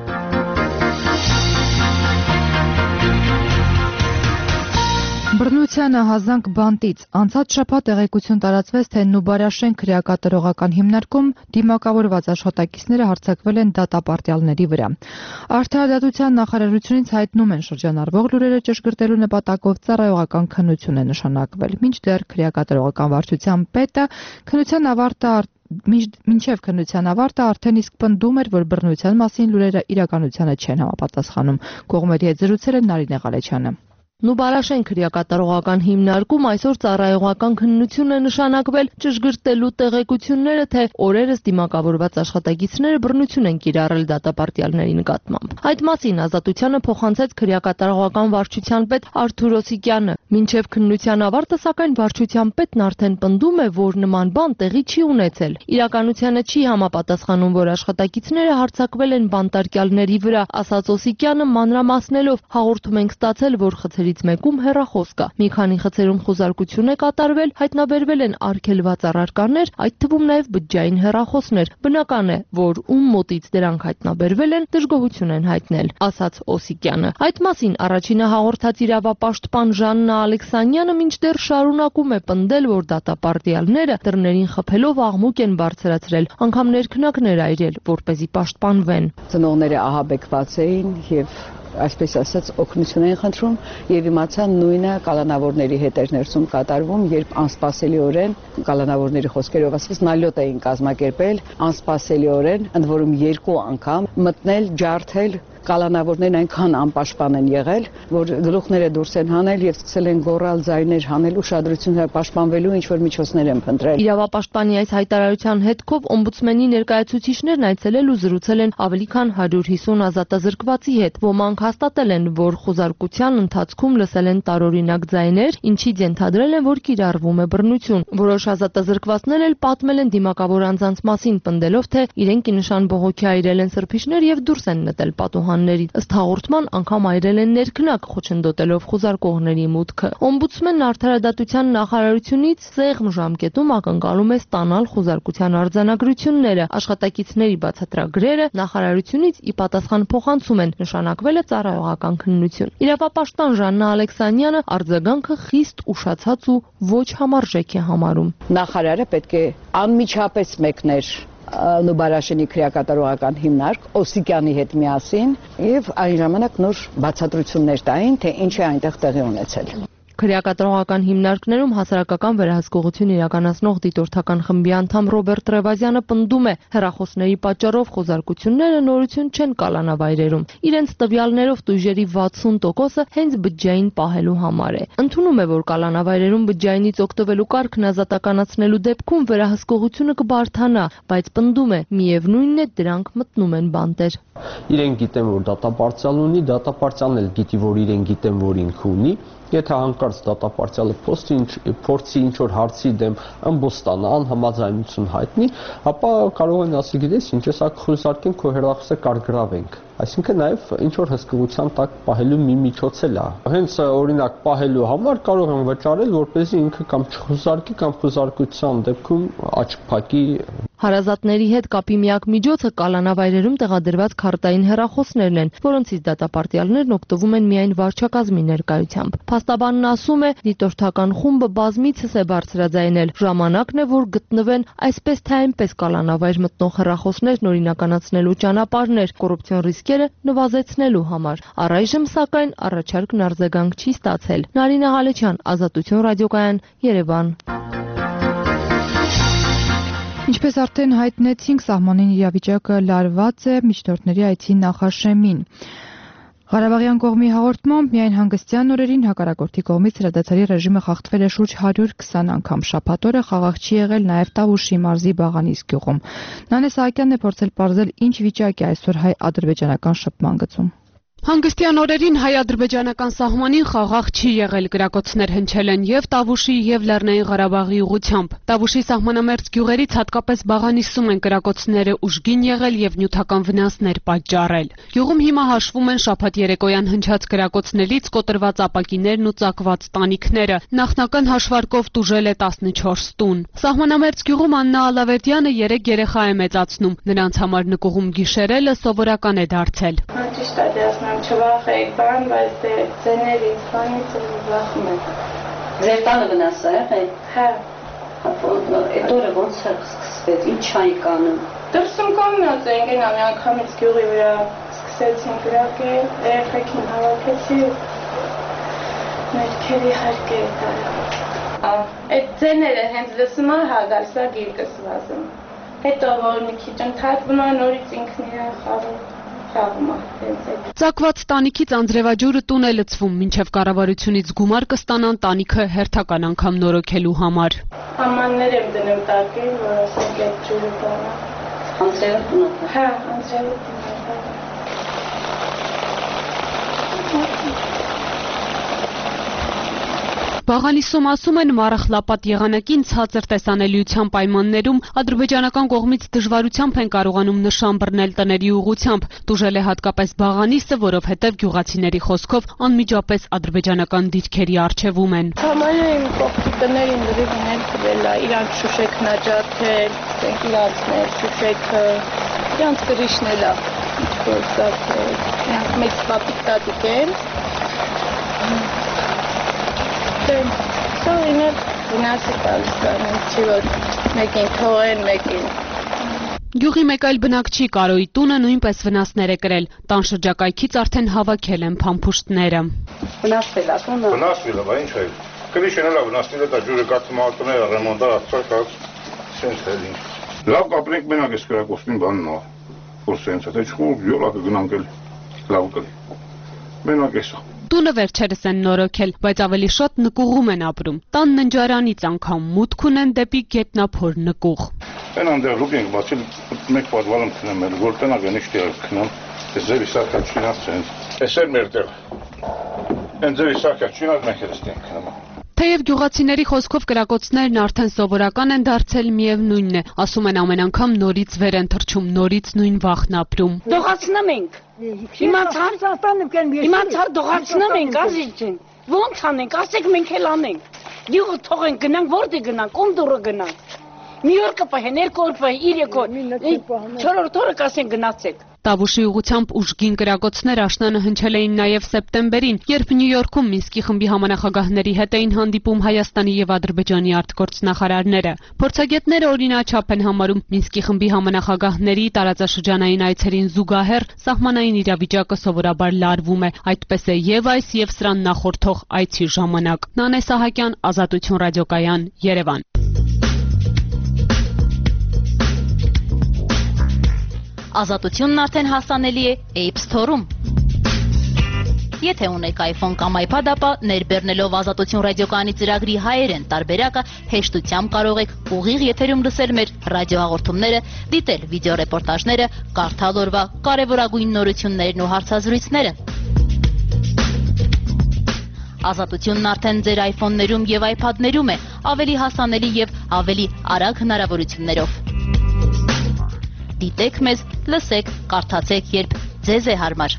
Բռնությանը հազանգ բանտից անցած շաբաթ տեղեկություն տարածվեց, թե Նուբարաշեն քրեակատարողական հիմնարկում դիմակավորված աշխատակիցները հարձակվել են դատապարտյալների վրա։ Արդարադատության նախարարությունից հայտնում են շրջանառվող լուրերը ճշգրտելու նպատակով ծառայողական քննություն է նշանակվել։ Մինչդեռ քրեակատարողական վարչության պետը քննության ավարտը Մինչև քննության ավարտը արդեն իսկ պնդում էր, որ բռնության մասին լուրերը իրականությանը չեն համապատասխանում։ Կողմերի հետ զրուցել է Նարինե Ղալեչյանը։ Նուբարաշեն քրեակատարողական հիմնարկում այսօր ծառայողական քննություն է նշանակվել ճշգրտելու տեղեկությունները, թե օրերս դիմակավորված աշխատակիցները բռնություն են կիրառել դատապարտյալների նկատմամբ։ Այդ մասին Ազատությանը փոխանցեց քրեակատարողական վարչության պետ Արթուր Օսիկյանը։ Մինչև քննության ավարտը, սակայն վարչության պետն արդեն պնդում է, որ նման բան տեղի չի ունեցել։ Իրականությանը չի համապատասխանում, որ աշխատակիցները հարձակվել են բանտարկյալների վրա, ասաց Օսիկյանը մանրամասնելով. հաղորդում ենք ստացել, որ խցերի մեկում հեռախոս կա։ Մի քանի խցերում խոզարկություն է կատարվել, հայտնաբերվել են արգելված առարկաներ, այդ թվում նաև բջջային հեռախոսներ։ Բնական է, որ ում մոտից դրանք հայտնաբերվել են, դժգոհություն են հայտնել, ասաց Օսիկյանը։ Այդ մասին առաջինը հաղորդած իրավապաշտպան Ժաննա Ալեքսանյանը մինչդեռ շարունակում է պնդել, որ դատապարտյալները դռներին խփելով աղմուկ են բարձրացրել, անգամ ներքնակներ այրել, որպեսզի պաշտպանվեն։ Ծնողները ահաբեկված էին եւ այսպես ասած օգնություն են խնդրում եւ իմացան նույնը կալանավորների հետ էր ներսում կատարվում, երբ անսպասելիորեն կալանավորների խոսքերով ասած նալյոտ էին կազմակերպել, անսպասելիորեն ընդ որում երկու անգամ մտնել, ջարդել կալանավորներն այնքան անպաշտպան են եղել, որ գլուխները դուրս են հանել եւ սկսել են գոռալ ձայներ հանել, ուշադրությունը պաշտպանվելու ինչ որ միջոցներ են փնտրել։ Իրավապաշտպանի այս հայտարարության հետքով օմբուդսմենի ներկայացուցիչներն այցելել ու զրուցել են ավելի քան հարյուր հիսուն ազատազրկվածի հետ։ Ոմանք հաստատել են, որ խոզարկության ընթացքում լսել են տարօրինակ ձայներ, ինչից ենթադրել են, որ կիրառվում է բռնություն։ Որոշ ազատազրկվածներ էլ պատմել են դիմակավոր անձանց մասին, պնդելով, թե իրենք ի նշան բողոքի այրել են սրբիչներ եւ դուրս են նետել պատուհան սահմանների։ Ըստ հաղորդման անգամ այրել են ներքնակ, խոչընդոտելով խոզարկողների մուտքը։ Օմբուդսմենն արդարադատության նախարարությունից սեղմ ժամկետում ակնկալում է ստանալ խոզարկության արձանագրությունները։ Աշխատակիցների բացատրագրերը նախարարությունից ի պատասխան փոխանցում են, նշանակվել է ծառայողական քննություն։ Իրավապաշտպան Ժաննա Ալեքսանյանը արձագանքը խիստ ուշացած ու ոչ համարժեք է համարում։ Նախարարը պետք է անմիջապես մեկներ Նուբարաշենի քրեակատարողական հիմնարկ Օսիկյանի հետ միասին եւ այն ժամանակ նոր բացատրություններ տային, թե ինչ է այնտեղ տեղի ունեցել։ Քրեակատարողական հիմնարկներում հասարակական վերահսկողություն իրականացնող դիտորդական խմբի անդամ Ռոբերտ Ռևազյանը պնդում է, հեռախոսների պատճառով խոզարկությունները նորություն չեն կալանավայրերում։ Իրենց տվյալներով տույժերի վաթսուն տոկոսը հենց բջջային պահելու համար է։ Ընդունում է, որ կալանավայրերում բջջայինից օգտվելու կարգն ազատականացնելու դեպքում վերահսկողությունը կբարթանա, բայց պնդում է, միևնույնն է դրանք մտնում են բանտեր։ Իրենք գիտեն, որ դատապարտյալ ունի, դատապարտյալն էլ գիտի, որ իրեն գիտեն, որ ինքը ունի։ Եթե հանկարծ դատապարտյալը փորձի ինչ-որ հարցի դեմ ըմբոս ստանա, անհամաձայնություն հայտնի, ապա կարող են ասել, գիտես ինչ, սա խոզարկենք, քո հեռախոսը կարգրավենք։ Այսինքն նաև ինչ-որ հսկողության տակ պահելու մի միջոց էլ է։ Հենց օրինակ պահելու համար կարող են վճարել, որպեսզի ինքը կամ չխոզարկի, կամ խոզարկության դեպքում աչք փակի։ Հարազատների հետ կապի միակ միջոցը կալանավայրերում տեղադրված քարտային հեռախոսներն են, որոնցից դատապարտյալներն օգտվում են միայն վարչակազմի ներկայությամբ։ Փաստաբանն ասում է, դիտորդական խումբը բազմիցս է բարձրաձայնել, ժամանակն է, որ գտնվեն այսպես թե այնպես կալանավայր մտնող հեռախոսներն օրինականացնելու ճանապարհներ, կոռուպցիոն ռիսկերը նվազեցնելու համար։ Առայժմ, սակայն, առաջարկն արձագանք չի ստացել։ Նարինե Ղալեչյան, Ազատություն ռադիոկայան, Երևան։ Ինչպես արդեն հայտնեցինք, սահմանին իրավիճակը լարված է միջնորդների այցի նախաշեմին։ Ղարաբաղյան կողմի հաղորդմամբ միայն հանգստյան օրերին հակառակորդի կողմից հրադադարի ռեժիմը խախտվել է շուրջ հարյուր քսան անգամ։ Շաբաթ օրը խաղաղ չի եղել նաև Տավուշի մարզի Բաղանիս գյուղում։ Նանե Սահակյանն է փորձել պարզել, ինչ վիճակ է այսօր հայ-ադրբեջանական շփման գծում։ Հանգստյան օրերին հայ-ադրբեջանական սահմանին խաղաղ չի եղել, գրակոծներ հնչել են եւ Տավուշի եւ Լեռնային Ղարաբաղի ուղությամբ։ Տավուշի սահմանամերձ գյուղերից հատկապես Բաղանիսում են գրակոծները ուժգին եղել եւ նյութական վնասներ պատճառել։ Գյուղում հիմա հաշվում են շաբաթ երեկոյան հնչած գրակոծներից կոտրված ապակիներն ու ծակված տանիքները։ Նախնական հաշվարկով տուժել է տասնչորս տուն։ Սահմանամերձ գյուղում Աննա Ալավերդյանը երեք երեխա է մեծացնում։ Նրանց համար նկուղում գիշերելը սովորական է դարձել։ Չվախեք բան, բայց դե ձեներ ինձ բանից վախում եք։ Ձեր տանը վնաս է եղել։ Հա։ Այդ օրը ոնց է սկսվեց, ինչ այի կանում։ Դրսում կանգնած էինք, այն ամենամից գյուղի վրա սկսեցին գրակել, երեխեքին հավաքեցի, մերքերի հարկեր տարա։ Այդ ձեները հենց լսում է, հա, գալիս է գիրկս վազում։ Հետո որ մի քիչ ընդհատվում է, նորից ինքն իրեն խաղում։ Ծակված տանիքից անձրևաջուրը տուն է լցվում, մինչև կառավարությունից գումար կստանան տանիքը հերթական անգամ նորոգելու համար։ Ամաններ եմ դնում տակին, որ ասենք այդ ջուրը տանա։ Անձրևը տուն է։ Հա, անձրևը տուն է։ Բաղանիսում ասում են մառախլապատ եղանակին ցածր տեսանելիության պայմաններում ադրբեջանական կողմից դժվարությամբ են կարողանում նշան բռնել տների ուղղությամբ։ Տուժել է հատկապես Բաղանիսը, որովհետև գյուղացիների խոսքով անմիջապես ադրբեջանական դիրքերի առջևում են։ Համարին կողքի տներին լրիվ ներկվել է, իրանք շուշեք նաջաթել, իրանցներ շուշեքը, իրանց կրիշն էլ է գործակել, իրանք մեծ պապիկ տատիկ են։ Սա իներ վնասի տալիս կանում, չի որ մեկին թողեն, մեկին։ Գյուղի մեկ այլ բնակչի Կարոյի տունը նույնպես վնասներ է կրել։ Տան շրջակայքից արդեն հավաքել են փամփուշտները։ Վնասվել է տունը։ Վնասվել է, բա ինչ է։ Կրիշն էլ է վնասվել է, դա ջուրը կարծում արտները ռեմոնտար աստված սենց է ինչ։ Լավ կապրենք մենակ էս գրակոստին բանն է, որ սենց է, թե չխում յոլա կգնանք էլ լավ կլի։ Մենակ էս է։ Տունը վերջերս են նորոգել, բայց ավելի շատ նկուղում են ապրում։ Տան ննջարանից անգամ մուտք ունեն դեպի գետնափոր նկուղ։ Այն անդեր լուք ենք բացել մեկ պատվալում քնեմ էլ, որ տնակ են իշտի էլ քնեմ, ես ձևի սարքա չինած սենց։ Ես էլ մեր տեղ, են ձևի սարքա չինած մենք էլ ստենք քնեմ։ Թեև գյուղացիների խոսքով կրակոցներն արդեն սովորական են դարձել, միևնույնն է, ասում են ամեն անգամ նորից վեր են թռչում, նորից նույն վախն ապրում։ Դողացնում ենք։ Իմացար դողացնում ենք, ազիջին։ Ոնց անենք, ասեք մենք էլ անենք։ Գյուղը թողենք, գնանք, որտե գնանք, ում դուրը գնանք։ Մի օր կպահեն, երկու օր պահեն, երեք օր, չորրորդ օրը կասեն գնացեք։ Տավուշի ուղղությամբ ուժգին կրակոցներ աշնանը հնչել էին նաև սեպտեմբերին, երբ Նյու Յորքում Մինսկի խմբի համանախագահների հետ էին հանդիպում Հայաստանի եւ Ադրբեջանի արտգործնախարարները։ Փորձագետները օրինաչափ են համարում Մինսկի խմբի համանախագահների տարածաշրջանային այցերին զուգահեռ սահմանային իրավիճակը սովորաբար լարվում է, այդպես է եւ այս եւ սրան նախորդող այցի ժամանակ։ Նանե Սահակյան, Ազատություն ռադիոկայան, Երևան։ Ազատությունն արդեն հասանելի է App Store-ում։ Եթե ունեք iPhone կամ iPad, ապա ներբեռնելով Ազատություն ռադիոկայանի ծրագրի հայերեն տարբերակը հեշտությամբ կարող եք ուղիղ եթերում լսել մեր ռադիոհաղորդումները, դիտել վիդեոռեպորտաժները, կարդալ օրվա կարևորագույն նորություններն ու հարցազրույցները։ Ազատությունն արդեն ձեր iPhone-ներում եւ iPad-ներում է, ավելի հասանելի եւ ավելի արագ հնարավորություններով։ Դիտեք մեզ, լսեք, կարդացեք, երբ ձեզ է հարմար։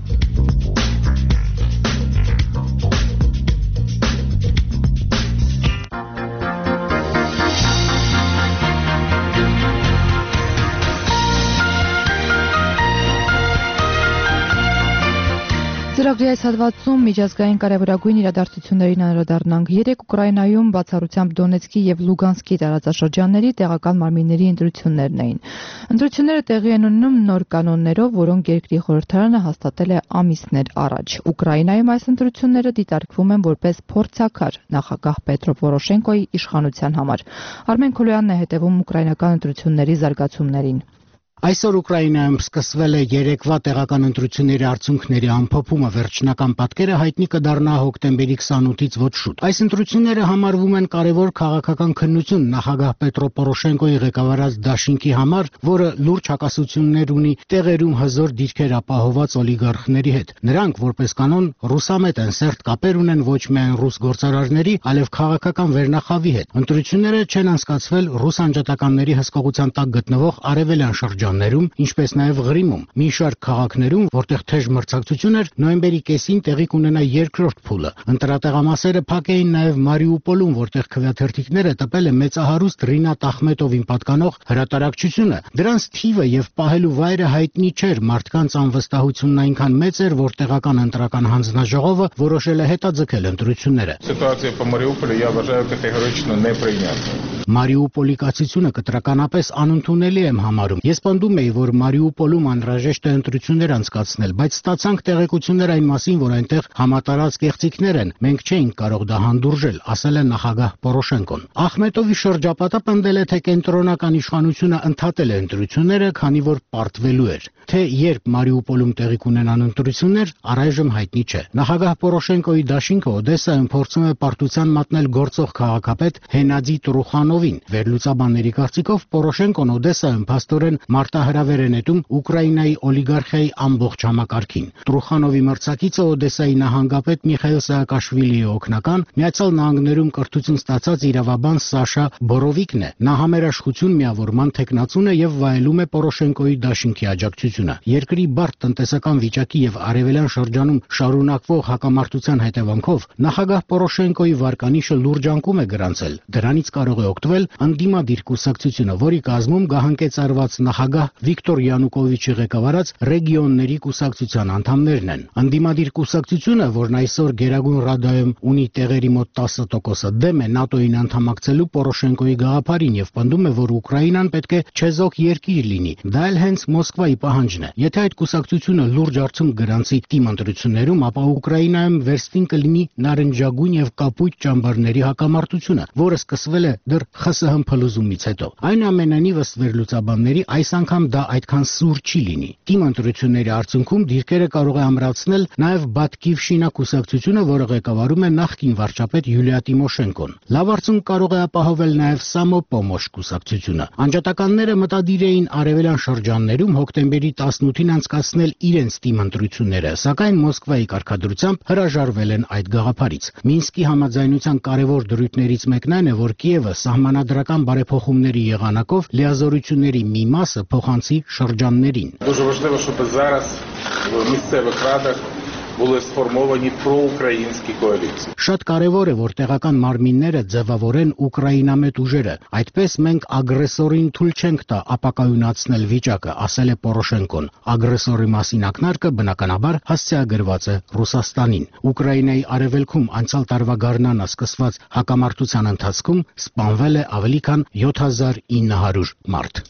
Ծրագրի այս հատվածում միջազգային կարևորագույն իրադարձություններին անդրադառնանք։ Երեկ Ուկրաինայում բացառությամբ Դոնեցկի եւ Լուգանսկի տարածաշրջանների տեղական մարմինների ընտրություններն էին։ Ընտրությունները տեղի են ունենում նոր կանոններով, որոնք երկրի խորհրդարանը հաստատել է ամիսներ առաջ։ Ուկրաինայում այս ընտրությունները դիտարկվում են որպես փորձաքար նախագահ Պետրո Պորոշենկոյի իշխանության համար։ Արմեն Քոլոյանն է հետևում ուկրաինական ընտրությունների զարգացումներին։ Այսօր Ուկրաինայում սկսվել է երեկվա տեղական ընտրությունների արդյունքների ամփոփումը, վերջնական պատկերը հայտնի կդառնա հոկտեմբերի քսանութից ոչ շուտ։ Այս ընտրությունները համարվում են կարևոր քաղաքական քննություն նախագահ Պետրո Պորոշենկոյի ղեկավարած դաշինքի համար, որը լուրջ հակասություններ ունի տեղերում հզոր դիրքեր ապահոված օլիգարխների հետ։ Նրանք, որպես կանոն, ռուսամետ են, սերտ կապեր ունեն ոչ միայն ռուս գործարարների, այլև քաղաքական վերնախավի հետ։ Ընտրությունները չեն անցկացվել ռուս անջատականների հսկողության տակ գտնվող արևելյան շրջան ներում, ինչպես նաև Ղրիմում, մի շարք քաղաքներում, որտեղ թեժ մրցակցություն էր, նոյեմբերի կեսին տեղի կունենա երկրորդ փուլը։ Ընտրատեղամասերը փակ էին նաև Մարիուպոլում, որտեղ քվեաթերթիկները տպել է մեծահարուստ Ռինատ Ախմետովին պատկանող հրատարակչությունը։ Դրանց թիվը եւ պահելու վայրը հայտնի չէր, մարդկանց անվստահությունն այնքան մեծ էր, որ տեղական ընտրական հանձնաժողովը որոշել է հետաձգել ընտրությունները։ Ситуация по Мариуполю я вважаю категорично неприйнятною։ Մարիուպոլի կացությունը կտրականապես անընդունելի եմ համարում։ Ես պնդում էի, որ Մարիուպոլում անհրաժեշտ է ընտրություններ անցկացնել, բայց ստացանք տեղեկություններ այն մասին, որ այնտեղ համատարած կեղծիքներ են։ Մենք չէինք կարող դա հանդուրժել, ասել է նախագահ Պորոշենկոն։ Ախմետովի շրջապատը պնդել է, թե կենտրոնական իշխանությունը ընդհատել է ընտրությունները, քանի որ պարտվելու էր։ Թե երբ Մարիուպոլում տեղի կունենան ընտրություններ, առայժմ հայտնի չէ։ Նախագահ Պորոշենկոյի դաշինքը Օդեսայում փորձում է պարտության մատնել գործող քաղաքապետ Հենադի Տրուխանովին։ Վերլուծաբանների կարծիքով Պորոշենկոն Օդեսայում փաստորեն մարտահրավեր է նետում Ուկրաինայի օլիգարխիայի ամբողջ համակարգին։ Տրուխանովի մրցակիցը Օդեսայի նահանգապետ Միխայիլ Սաակաշվիլիի օգնական, Միացյալ Նահանգներում կրթություն ստացած իրավաբան Սաշա Բորովիկն է։ Նա համերաշխություն միավորման թեկնածուն է եւ վայելում է Պորոշենկոյի դաշինքի աջակցությունը։ Երկրի բարդ տնտեսական վիճակի եւ արևելյան շրջանում շարունակվող հակամարտության հետևանքով նախագահ Պորոշենկոյի վարկանիշը լուրջ անկում է գրանցել։ Դրանից կարող է օգտվել ընդդիմադիր կուսակցությունը, որի կազմում գահանկեցարված նախագահ Վիկտոր Յանուկովիչի ղեկավարած ռեգիոնների կուսակցության անդամներն են։ Ընդդիմադիր կուսակցությունը, որն այսօր Գերագույն Ռադայում ունի տեղերի մոտ տասը տոկոսը, դեմ է ՆԱՏՕ-ին անդամակցելու Պորոշենկոյի գաղափարին եւ պնդում է, որ Ուկրաինան պետք է չեզոք երկիր լինի։ Դա էլ հենց Մոսկվայի պահանջն է։ Եթե այդ կուսակցությունը լուրջ արդյունք գրանցի թիմ ընտրություններում, ապա Ուկրաինայում վերստին կլինի նարնջագույն եւ կապույտ ճամբարների հակամարտությունը, որը սկսվել է դեռ ԽՍՀՄ փլուզումից հետո։ Այնուամենայնիվ ըստ վերլուծաբանների այս անգամ դա այդքան սուր չի լինի։ Թիմ ընտրությունների արդյունքում դիրքերը կարող է ամրացնել նաև Բատկիվշինա կուսակցությունը, որը ղեկավարում է նախկին վարչապետ Յուլիա Տիմոշենկոն։ Լավ արդյունք կարող է ապահովել նաև Սամոպոմոշ կուսակցությունը։ Անջատականները մտադիր էին արևելյան շրջաններում հոկտեմբերի տասնութին անցկացնել իրենց թիմ ընտրությունները, սակայն Մոսկվայի կարգադրությամբ հրաժարվել են այդ գաղափարից։ Մինսկի համաձայնության կարևոր դրույթներից մեկն այն է, որ Կիևը սահմանադրական բարեփոխումների եղանակով լիազորությունների մի մասը փոխանցի շրջաններին։ Дуже важливо, щоб зараз в місцевих радах були сформовані проукраїнські коаліції. Շատ կարևոր է, որ տեղական մարմինները ձևավորեն ուկրաինամետ ուժերը։ Այդպես մենք ագրեսորին թույլ չենք տա ապակայունացնել վիճակը, ասել է Պորոշենկոն։ Ագրեսորի մասին ակնարկը բնականաբար հասցեագրված է Ռուսաստանին։ Ուկրաինայի արևելքում անցյալ տարվա գարնանը սկսված հակամարտության ընթացքում սպանվել է ավելի քան յոթ հազար ինը հարյուր մարդ։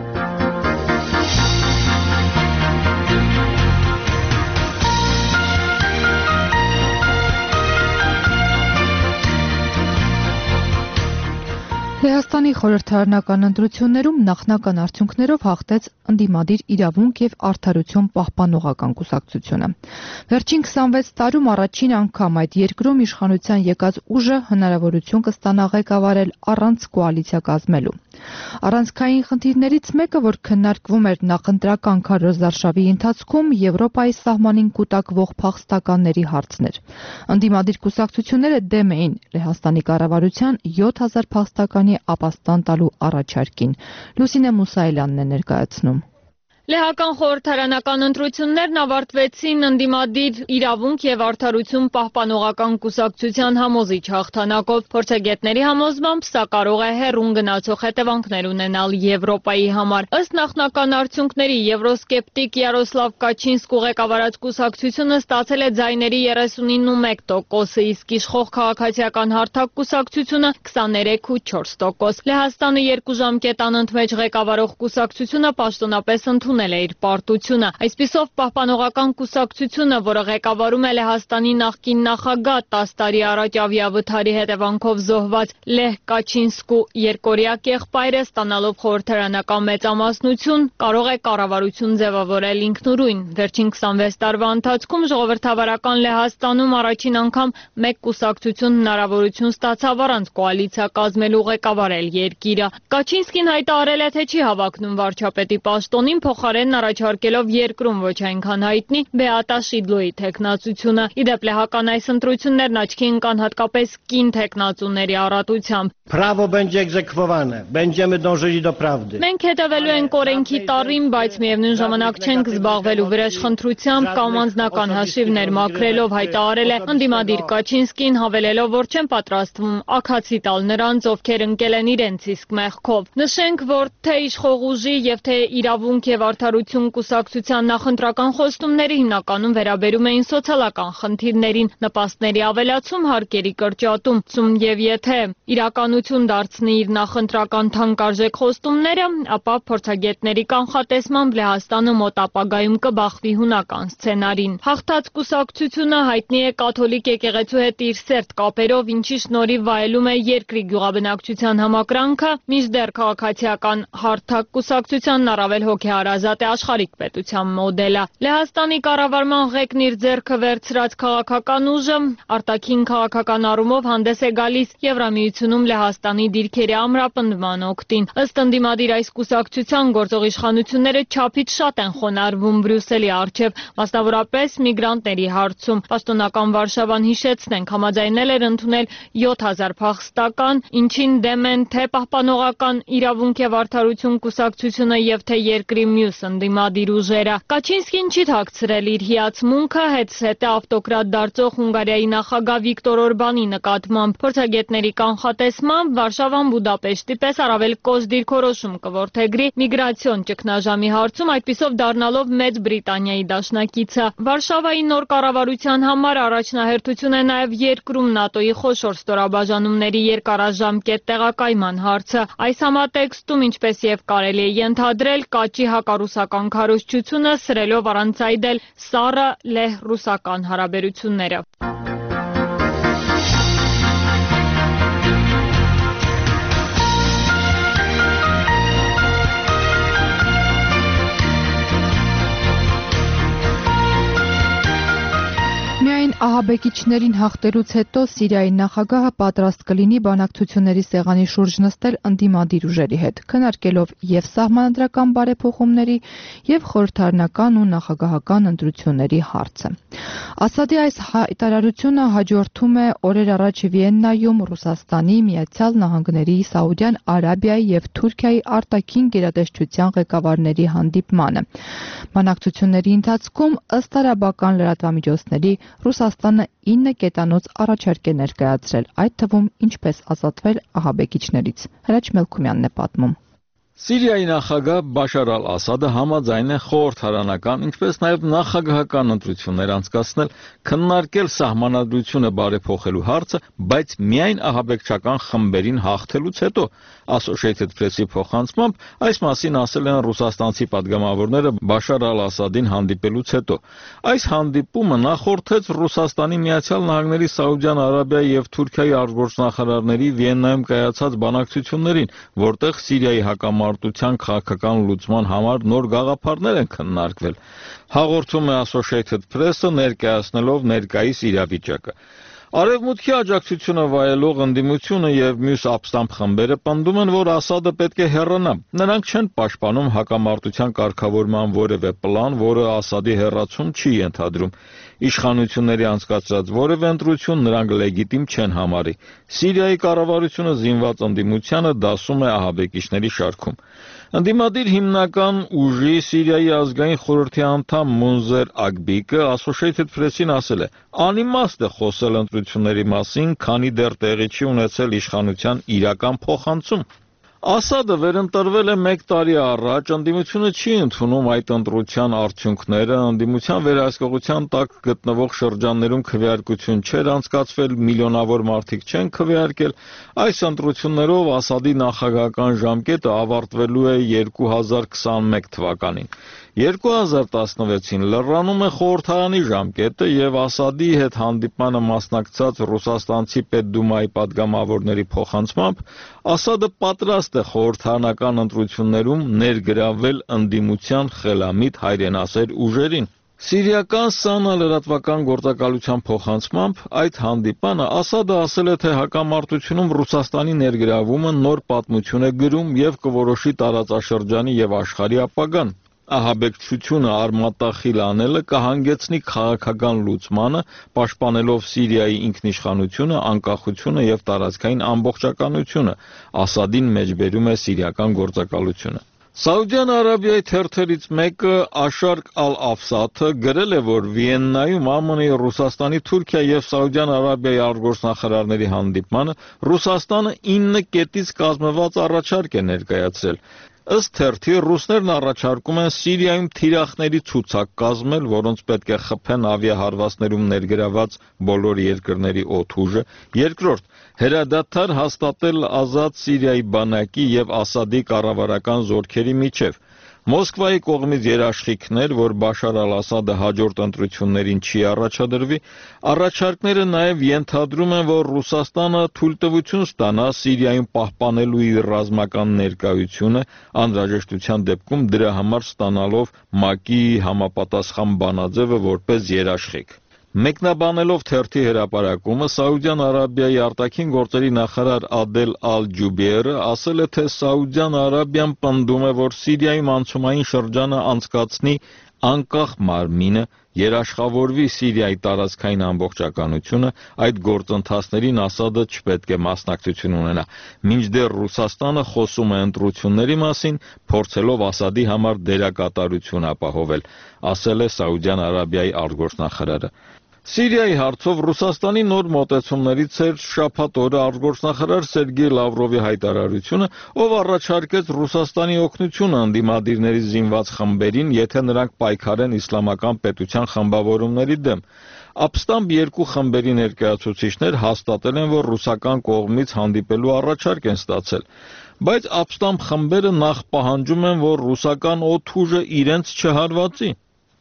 Լեհաստանի խորհրդարանական ընտրություններում նախնական արդյունքներով հաղթեց ընդդիմադիր իրավունք եւ արդարություն պահպանողական կուսակցությունը։ Վերջին քսանվեց տարում առաջին անգամ այդ երկրում իշխանության եկած ուժը հնարավորություն կստանա ղեկավարել առանց կոալիցիա կազմելու։ Առանցքային խնդիրներից մեկը, որ քննարկվում էր նախընտրական քարոզարշավի ընթացքում, Եվրոպայի սահմանին կուտակվող փախստականների հարցն էր։ Ընդդիմադիր կուսակցությունները դեմ էին Լեհաստանի կառավարության յոթ հազար փախստականի ապաստան տալու առաջարկին։ Լուսինե Մուսայելյանն է ներկայացնում։ Լեհական խորհրդարանական ընտրություններն ավարտվեցին ընդդիմադիր իրավունք եւ արդարություն պահպանողական կուսակցության համոզիչ հաղթանակով։ Փորձագետների համոզմամբ սա կարող է հեռուն գնացող հետևանքներ ունենալ Եվրոպայի համար։ Ըստ նախնական արդյունքների եվրոսկեպտիկ Յարոսլավ Կաչինսկու ղեկավարած կուսակցությունը ստացել է ձայների երեսունինն ու մեկ տոկոսը, իսկ իշխող քաղաքացիական հարթակ կուսակցությունը քսաներեք ու չորս տոկոս։ Լեհաստանը երկու ժամկետ անընդմեջ ղեկավարող կուսակցությունը պաշտոնապես ընդունել է իր պարտությունը։ Այսպիսով պահպանողական կուսակցությունը, որը ղեկավարում է Լեհաստանի նախկին նախագահ տասը տարի առաջ ավիավթարի հետևանքով զոհված Լեհ Կաչինսկու երկօրյա եղբայրը, ստանալով խորհրդարանական մեծամասնություն, կարող է կառավարություն ձևավորել ինքնուրույն։ Վերջին քսանվեց տարվա ընթացքում ժողովրդավարական Լեհաստանում առաջին անգամ մեկ կուսակցություն հնարավորություն ստացավ առանց կոալիցիա կազմելու ղեկավարել երկիրը։ Կաչինսկին հայտարարել է, թե չի հավակնում վարչապետի պաշտոնին, փոխարենն առաջարկելով երկրում ոչ այնքան հայտնի Բեատա Շիդլոյի թեկնածությունը։ Իդեպ լեհական այս ընտրություններն աչքի ընկան հատկապես կին թեկնածուների առատությամբ։ Право będzie egzekwowane. Będziemy dążyli do prawdy. Մենք հետևելու ենք օրենքի տառին, բայց միևնույն ժամանակ չենք զբաղվելու վրեժխնդրությամբ կամ անձնական հաշիվներ մաքրելով, հայտարարել է ընդդիմադիր Կաչինսկին, հավելելով, որ չեն պատրաստվում աքացի տալ նրանց, ովքեր ընկել են իրենց իսկ մեղքով։ Նշենք, որ թե իշխող ուժի եւ թե իրավունք եւ արդարություն կուսակցության նախընտրական խոստումները հիմնականում վերաբերում էին սոցիալական խնդիրներին, նպաստների ավելացում, հարկերի կրճատում, ցում եւ եթե իրականություն դարձնի իր նախընտրական թանկարժեք խոստումները, ապա փորձագետների կանխատեսմամբ Լեհաստանը մոտ ապագայում կբախվի հունական սցենարին։ Հաղթած կուսակցությունը հայտնի է կաթոլիկ եկեղեցու հետ իր սերտ կապերով, ինչի շնորհիվ վայելում է երկրի գյուղաբնակչության համակրանքը, մինչդեռ քաղաքացիական հարթակ կուսակցությանն առավել հոգեհարազատ է աշխարհիկ պետության մոդելը։ Լեհաստանի կառավարման ղեկն իր ձեռքը վերցրած քաղաքական ուժը արտաքին քաղաքական առումով հանդես է գալիս Եվրամիությունում Լեհաստանի դիրքերի ամրապնդման օգտին։ Ըստ ընդդիմադիր այս կուսակցության գործող իշխանությունները չափից շատ են խոնարհվում Բրյուսելի առջև, մասնավորապես միգրանտների հարցում։ Պաշտոնական Վարշավան, հիշեցնենք, համաձայնել էր ընդունել յոթ հազար փախստական, ինչին դեմ են թե պահպանողական իրավունք եւ արդարություն կուսակցությունը եւ թե երկրի մյուս ընդդիմադիր ուժերը։ Կաչինսկին չի թաքցրել իր հիացմունքը հետսհետե ավտոկրատ դարձող Հունգարիայի նախագահ Վիկտոր Օրբանի նկատմամբ։ Փորձագետների կանխատեսմամբ Վարշավան Բուդապեշտի պես առավել կոշտ դիրքորոշում կորդեգրի միգրացիոն ճգնաժամի հարցում, այդպիսով դառնալով Մեծ Բրիտանիայի դաշնակիցը։ Վարշավայի նոր կառավարության համար առաջնահերթություն է նաև երկրում ՆԱՏՕ-ի խոշոր ստորաբաժանումների երկարաժամկետ տեղակայման հարցը։ Այս համատեքստում, ինչպես եւ կարելի է ենթադրել, կաճի հակառուսական քարոզչությունը սրելով առանցայդել սառը լեհ-ռուսական հարաբերությունները։ Ահաբեկիչներին հաղթելուց հետո Սիրիայի նախագահը պատրաստ կլինի բանակցությունների սեղանի շուրջ նստել ընդդիմադիր ուժերի հետ, քննարկելով եւ սահմանադրական բարեփոխումների եւ խորհրդարանական ու նախագահական ընտրությունների հարցը։ Ասադի այս հայտարարությունը հաջորդում է օրեր առաջ Վիեննայում Ռուսաստանի, Միացյալ Նահանգների, Սաուդյան Արաբիայի եւ Թուրքիայի արտաքին գերատեսչության ղեկավարների հանդիպմանը։ Բանակցությունների ընթացքում ըստ արաբական լրատվամիջոցների Ռուսաստանը ինը կետանոց առաջարկ է ներկայացրել, այդ թվում ինչպես ազատվել ահաբեկիչներից։ Հրաչ Մելքումյանն է պատմում։ Սիրիայի նախագահ Բաշար ալ-Ասադը համաձայն է խորհրդարանական, ինչպես նաև նախագահական ընտրություններ անցկացնել, քննարկել սահմանադրությունը բարեփոխելու հարցը, բայց միայն ահաբեկչական խմբերին հաղթելուց հետո։ Associated Press-ի փոխանցմամբ այս մասին ասել են ռուսաստանցի падգամավորները Բաշար ալ-Ասադին հանդիպելուց հետո։ Այս հանդիպումը նախորդեց Ռուսաստանի, Միացյալ Նահանգների, Սաուդյան Արաբիայի եւ Թուրքիայի արտգործնախարարների Վիեննայում կայացած բանակցություններին, որտեղ Սիրիայի հակամարտության քաղաքական լուծման համար նոր գաղափարներ են քննարկվել։ Հաղորդում է Associated Press-ը ներկայացնելով ներկայիս իրավիճակը։ Արևմուտքի աջակցությունը վայելող ընդդիմությունը եւ մյուս ապստամբ խմբերը պնդում են, որ Ասադը պետք է հեռանա։ Նրանք չեն պաշտպանում հակամարտության կարգավորման որևէ պլան, որը Ասադի հեռացում չի ենթադրում։ Իշխանությունների անցկացրած որևէ ընտրություն նրանք լեգիտիմ չեն համարի։ Սիրիայի կառավարությունը զինված ընդդիմությանը դասում է ահաբեկիչների շարքում։ Ընդդիմադիր հիմնական ուժի Սիրիայի ազգային խորհրդի անդամ Մունզեր Ագբիկը Associated Press-ին ասել է. «Անիմաստ է խոսել ընտրությունների մասին, քանի դեռ տեղի չի ունեցել իշխանության իրական փոխանցում»։ Ասադը վերընտրվել է մեկ տարի առաջ, ընդդիմությունը չի ընդունում այդ ընտրության արդյունքները, ընդդիմության վերահսկողության տակ գտնվող շրջաններում քվեարկություն չէր անցկացվել, միլիոնավոր մարդիկ չեն քվեարկել։ Այս ընտրություններով Ասադի նախագահական ժամկետը ավարտվելու է երկու հազար քսանմեկ թվականին։ երկու հազար տասնվեցին լրանում է խորհրդարանի ժամկետը եւ Ասադի հետ հանդիպմանը մասնակցած ռուսաստանցի Պետդումայի падգամավորների փոխանցմամբ Ասադը պատրաստ է խորհրդարանական ընտրություններում ներգրավել ընդդիմության խելամիտ հայրենասեր ուժերին։ Սիրիական ՍԱՆԱ լրատվական գործակալության փոխանցմամբ այդ հանդիպանը Ասադը ասել է, թե հակամարտությունում Ռուսաստանի ներգրավումը նոր պատմություն է գրում եւ կորոշի տարածաշրջանի եւ աշխարհի ապագան։ Ահաբեկչությունը արմատախիլ անելը կհանգեցնի քաղաքական լուծմանը, պաշտպանելով Սիրիայի ինքնիշխանությունը, անկախությունը եւ տարածքային ամբողջականությունը, Ասադին մեջբերում է սիրիական գործակալությունը։ Սաուդյան Արաբիայի թերթերից մեկը Աշարկ ալ-Աֆսաթը գրել է, որ Վիեննայում ԱՄՆ-ի, Ռուսաստանի, Թուրքիայի եւ Սաուդյան Արաբիայի արտգործնախարարների հանդիպմանը Ռուսաստանը ինը կետից կազմված առաջարկ է ներկայացրել։ Ըստ թերթի ռուսներն առաջարկում են Սիրիայում թիրախների ցուցակ կազմել, որոնց պետք է խփեն ավիահարվածներում ներգրաված բոլոր երկրների օդուժը։ Երկրորդ, հրադադար հաստատել ազատ Սիրիայի բանակի եւ Ասադի կառավարական զորքերի միջև։ Մոսկվայի կողմից երաշխիքներ, որ Բաշար ալ-Ասադը հաջորդ ընտրություններին չի առաջադրվի, առաջարկները նաև ենթադրում են, որ Ռուսաստանը թույլտվություն ստանա Սիրիայում պահպանելու իր ռազմական ներկայությունը, անհրաժեշտության դեպքում դրա համար ստանալով ՄԱԿ-ի համապատասխան բանաձևը որպես երաշխիք։ Մեկնաբանելով թերթի հրապարակումը, Սաուդյան Արաբիայի արտաքին գործերի նախարար Ադել Ալ-Ջուբեյրը ասել է, թե Սաուդյան Արաբիան պնդում է, որ Սիրիայում անցումային շրջանը անցկացնի անկախ մարմինը, երաշխավորվի Սիրիայի տարածքային ամբողջականությունը, այդ գործընթացներին Ասադը չպետք է մասնակցություն ունենա, մինչդեռ Ռուսաստանը խոսում է ընտրությունների մասին, փորձելով Ասադի համար դերակատարություն ապահովել, ասել է Սաուդյան Արաբիայի արտգործնախարարը։ Սիրիայի հարցով Ռուսաստանի նոր մոտեցումներից էր շաբաթ օրը արտգործնախարար Սերգեյ Լավրովի հայտարարությունը, ով առաջարկեց Ռուսաստանի օգնությունը ընդդիմադիրների զինված խմբերին, եթե նրանք պայքարեն իսլամական պետության խմբավորումների դեմ։ Ապստամբ երկու խմբերի ներկայացուցիչներ հաստատել են, որ ռուսական կողմից հանդիպելու առաջարկ են ստացել, բայց ապստամբ խմբերը նախ պահանջում են, որ ռուսական օդուժը իրենց չհարվածի։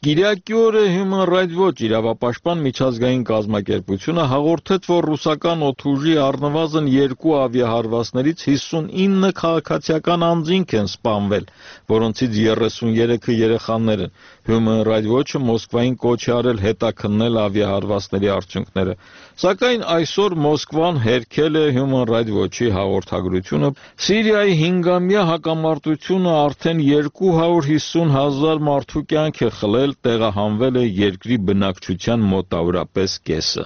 Կիրակի օրը Human Rights Watch իրավապաշտպան միջազգային կազմակերպությունը հաղորդեց, որ ռուսական օդուժի առնվազն երկու ավիահարվածներից հիսունինը քաղաքացիական անձինք են սպանվել, որոնցից երեսուներեքը երեխաներ են։ Human Rights Watch-ը Մոսկվային կոչ է արել հետաքննել ավիահարվածների արդյունքները։ Սակայն այսօր Մոսկվան հերքել է Human Rights Watch-ի հաղորդագրությունը։ Սիրիայի հինգամյա հակամարտությունը արդեն երկու հարյուր հիսուն հազար մարդու կյանք է խլել, տեղահանվել է երկրի բնակչության մոտավորապես կեսը։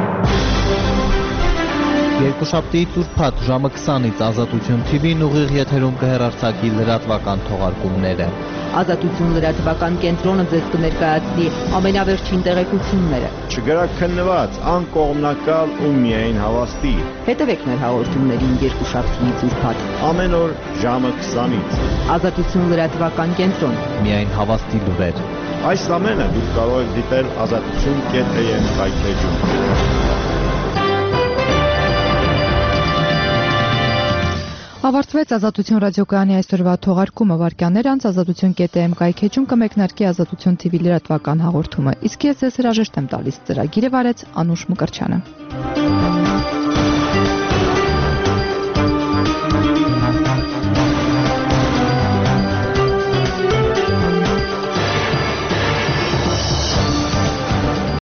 Երկուշաբթի ծուրփաթ ժամը քսանից Ազատություն թի վին ուղիղ եթերում կհեռարձակի լրատվական թողարկումները։ Ազատություն լրատվական կենտրոնը ձեզ կներկայացնի ամենավերջին տեղեկությունները։ Չգրաքննված, անկողմնակալ ու միայն հավաստի։ Հետևեք մեր հաղորդումներին երկուշաբթի ծուրփաթ։ Ամեն օր ժամը քսանից։ Ազատություն լրատվական կենտրոն։ Միայն հավաստի լուրեր։ Այս ամենը դուք կարող եք դիտել ազատություն կետ am կայքեջում։ Ավարտվեց Ազատություն ռադիոկայանի այսօրվա թողարկումը, վարքյաններ անց ազատություն կետ am կայքեջում կմեկնարկի Ազատություն թի վի լրատվական հաղորդումը։ Իսկ ես ձեզ հրաժեշտ եմ տալիս ծրագիրը վարեց Անուշ Մկրչյանը։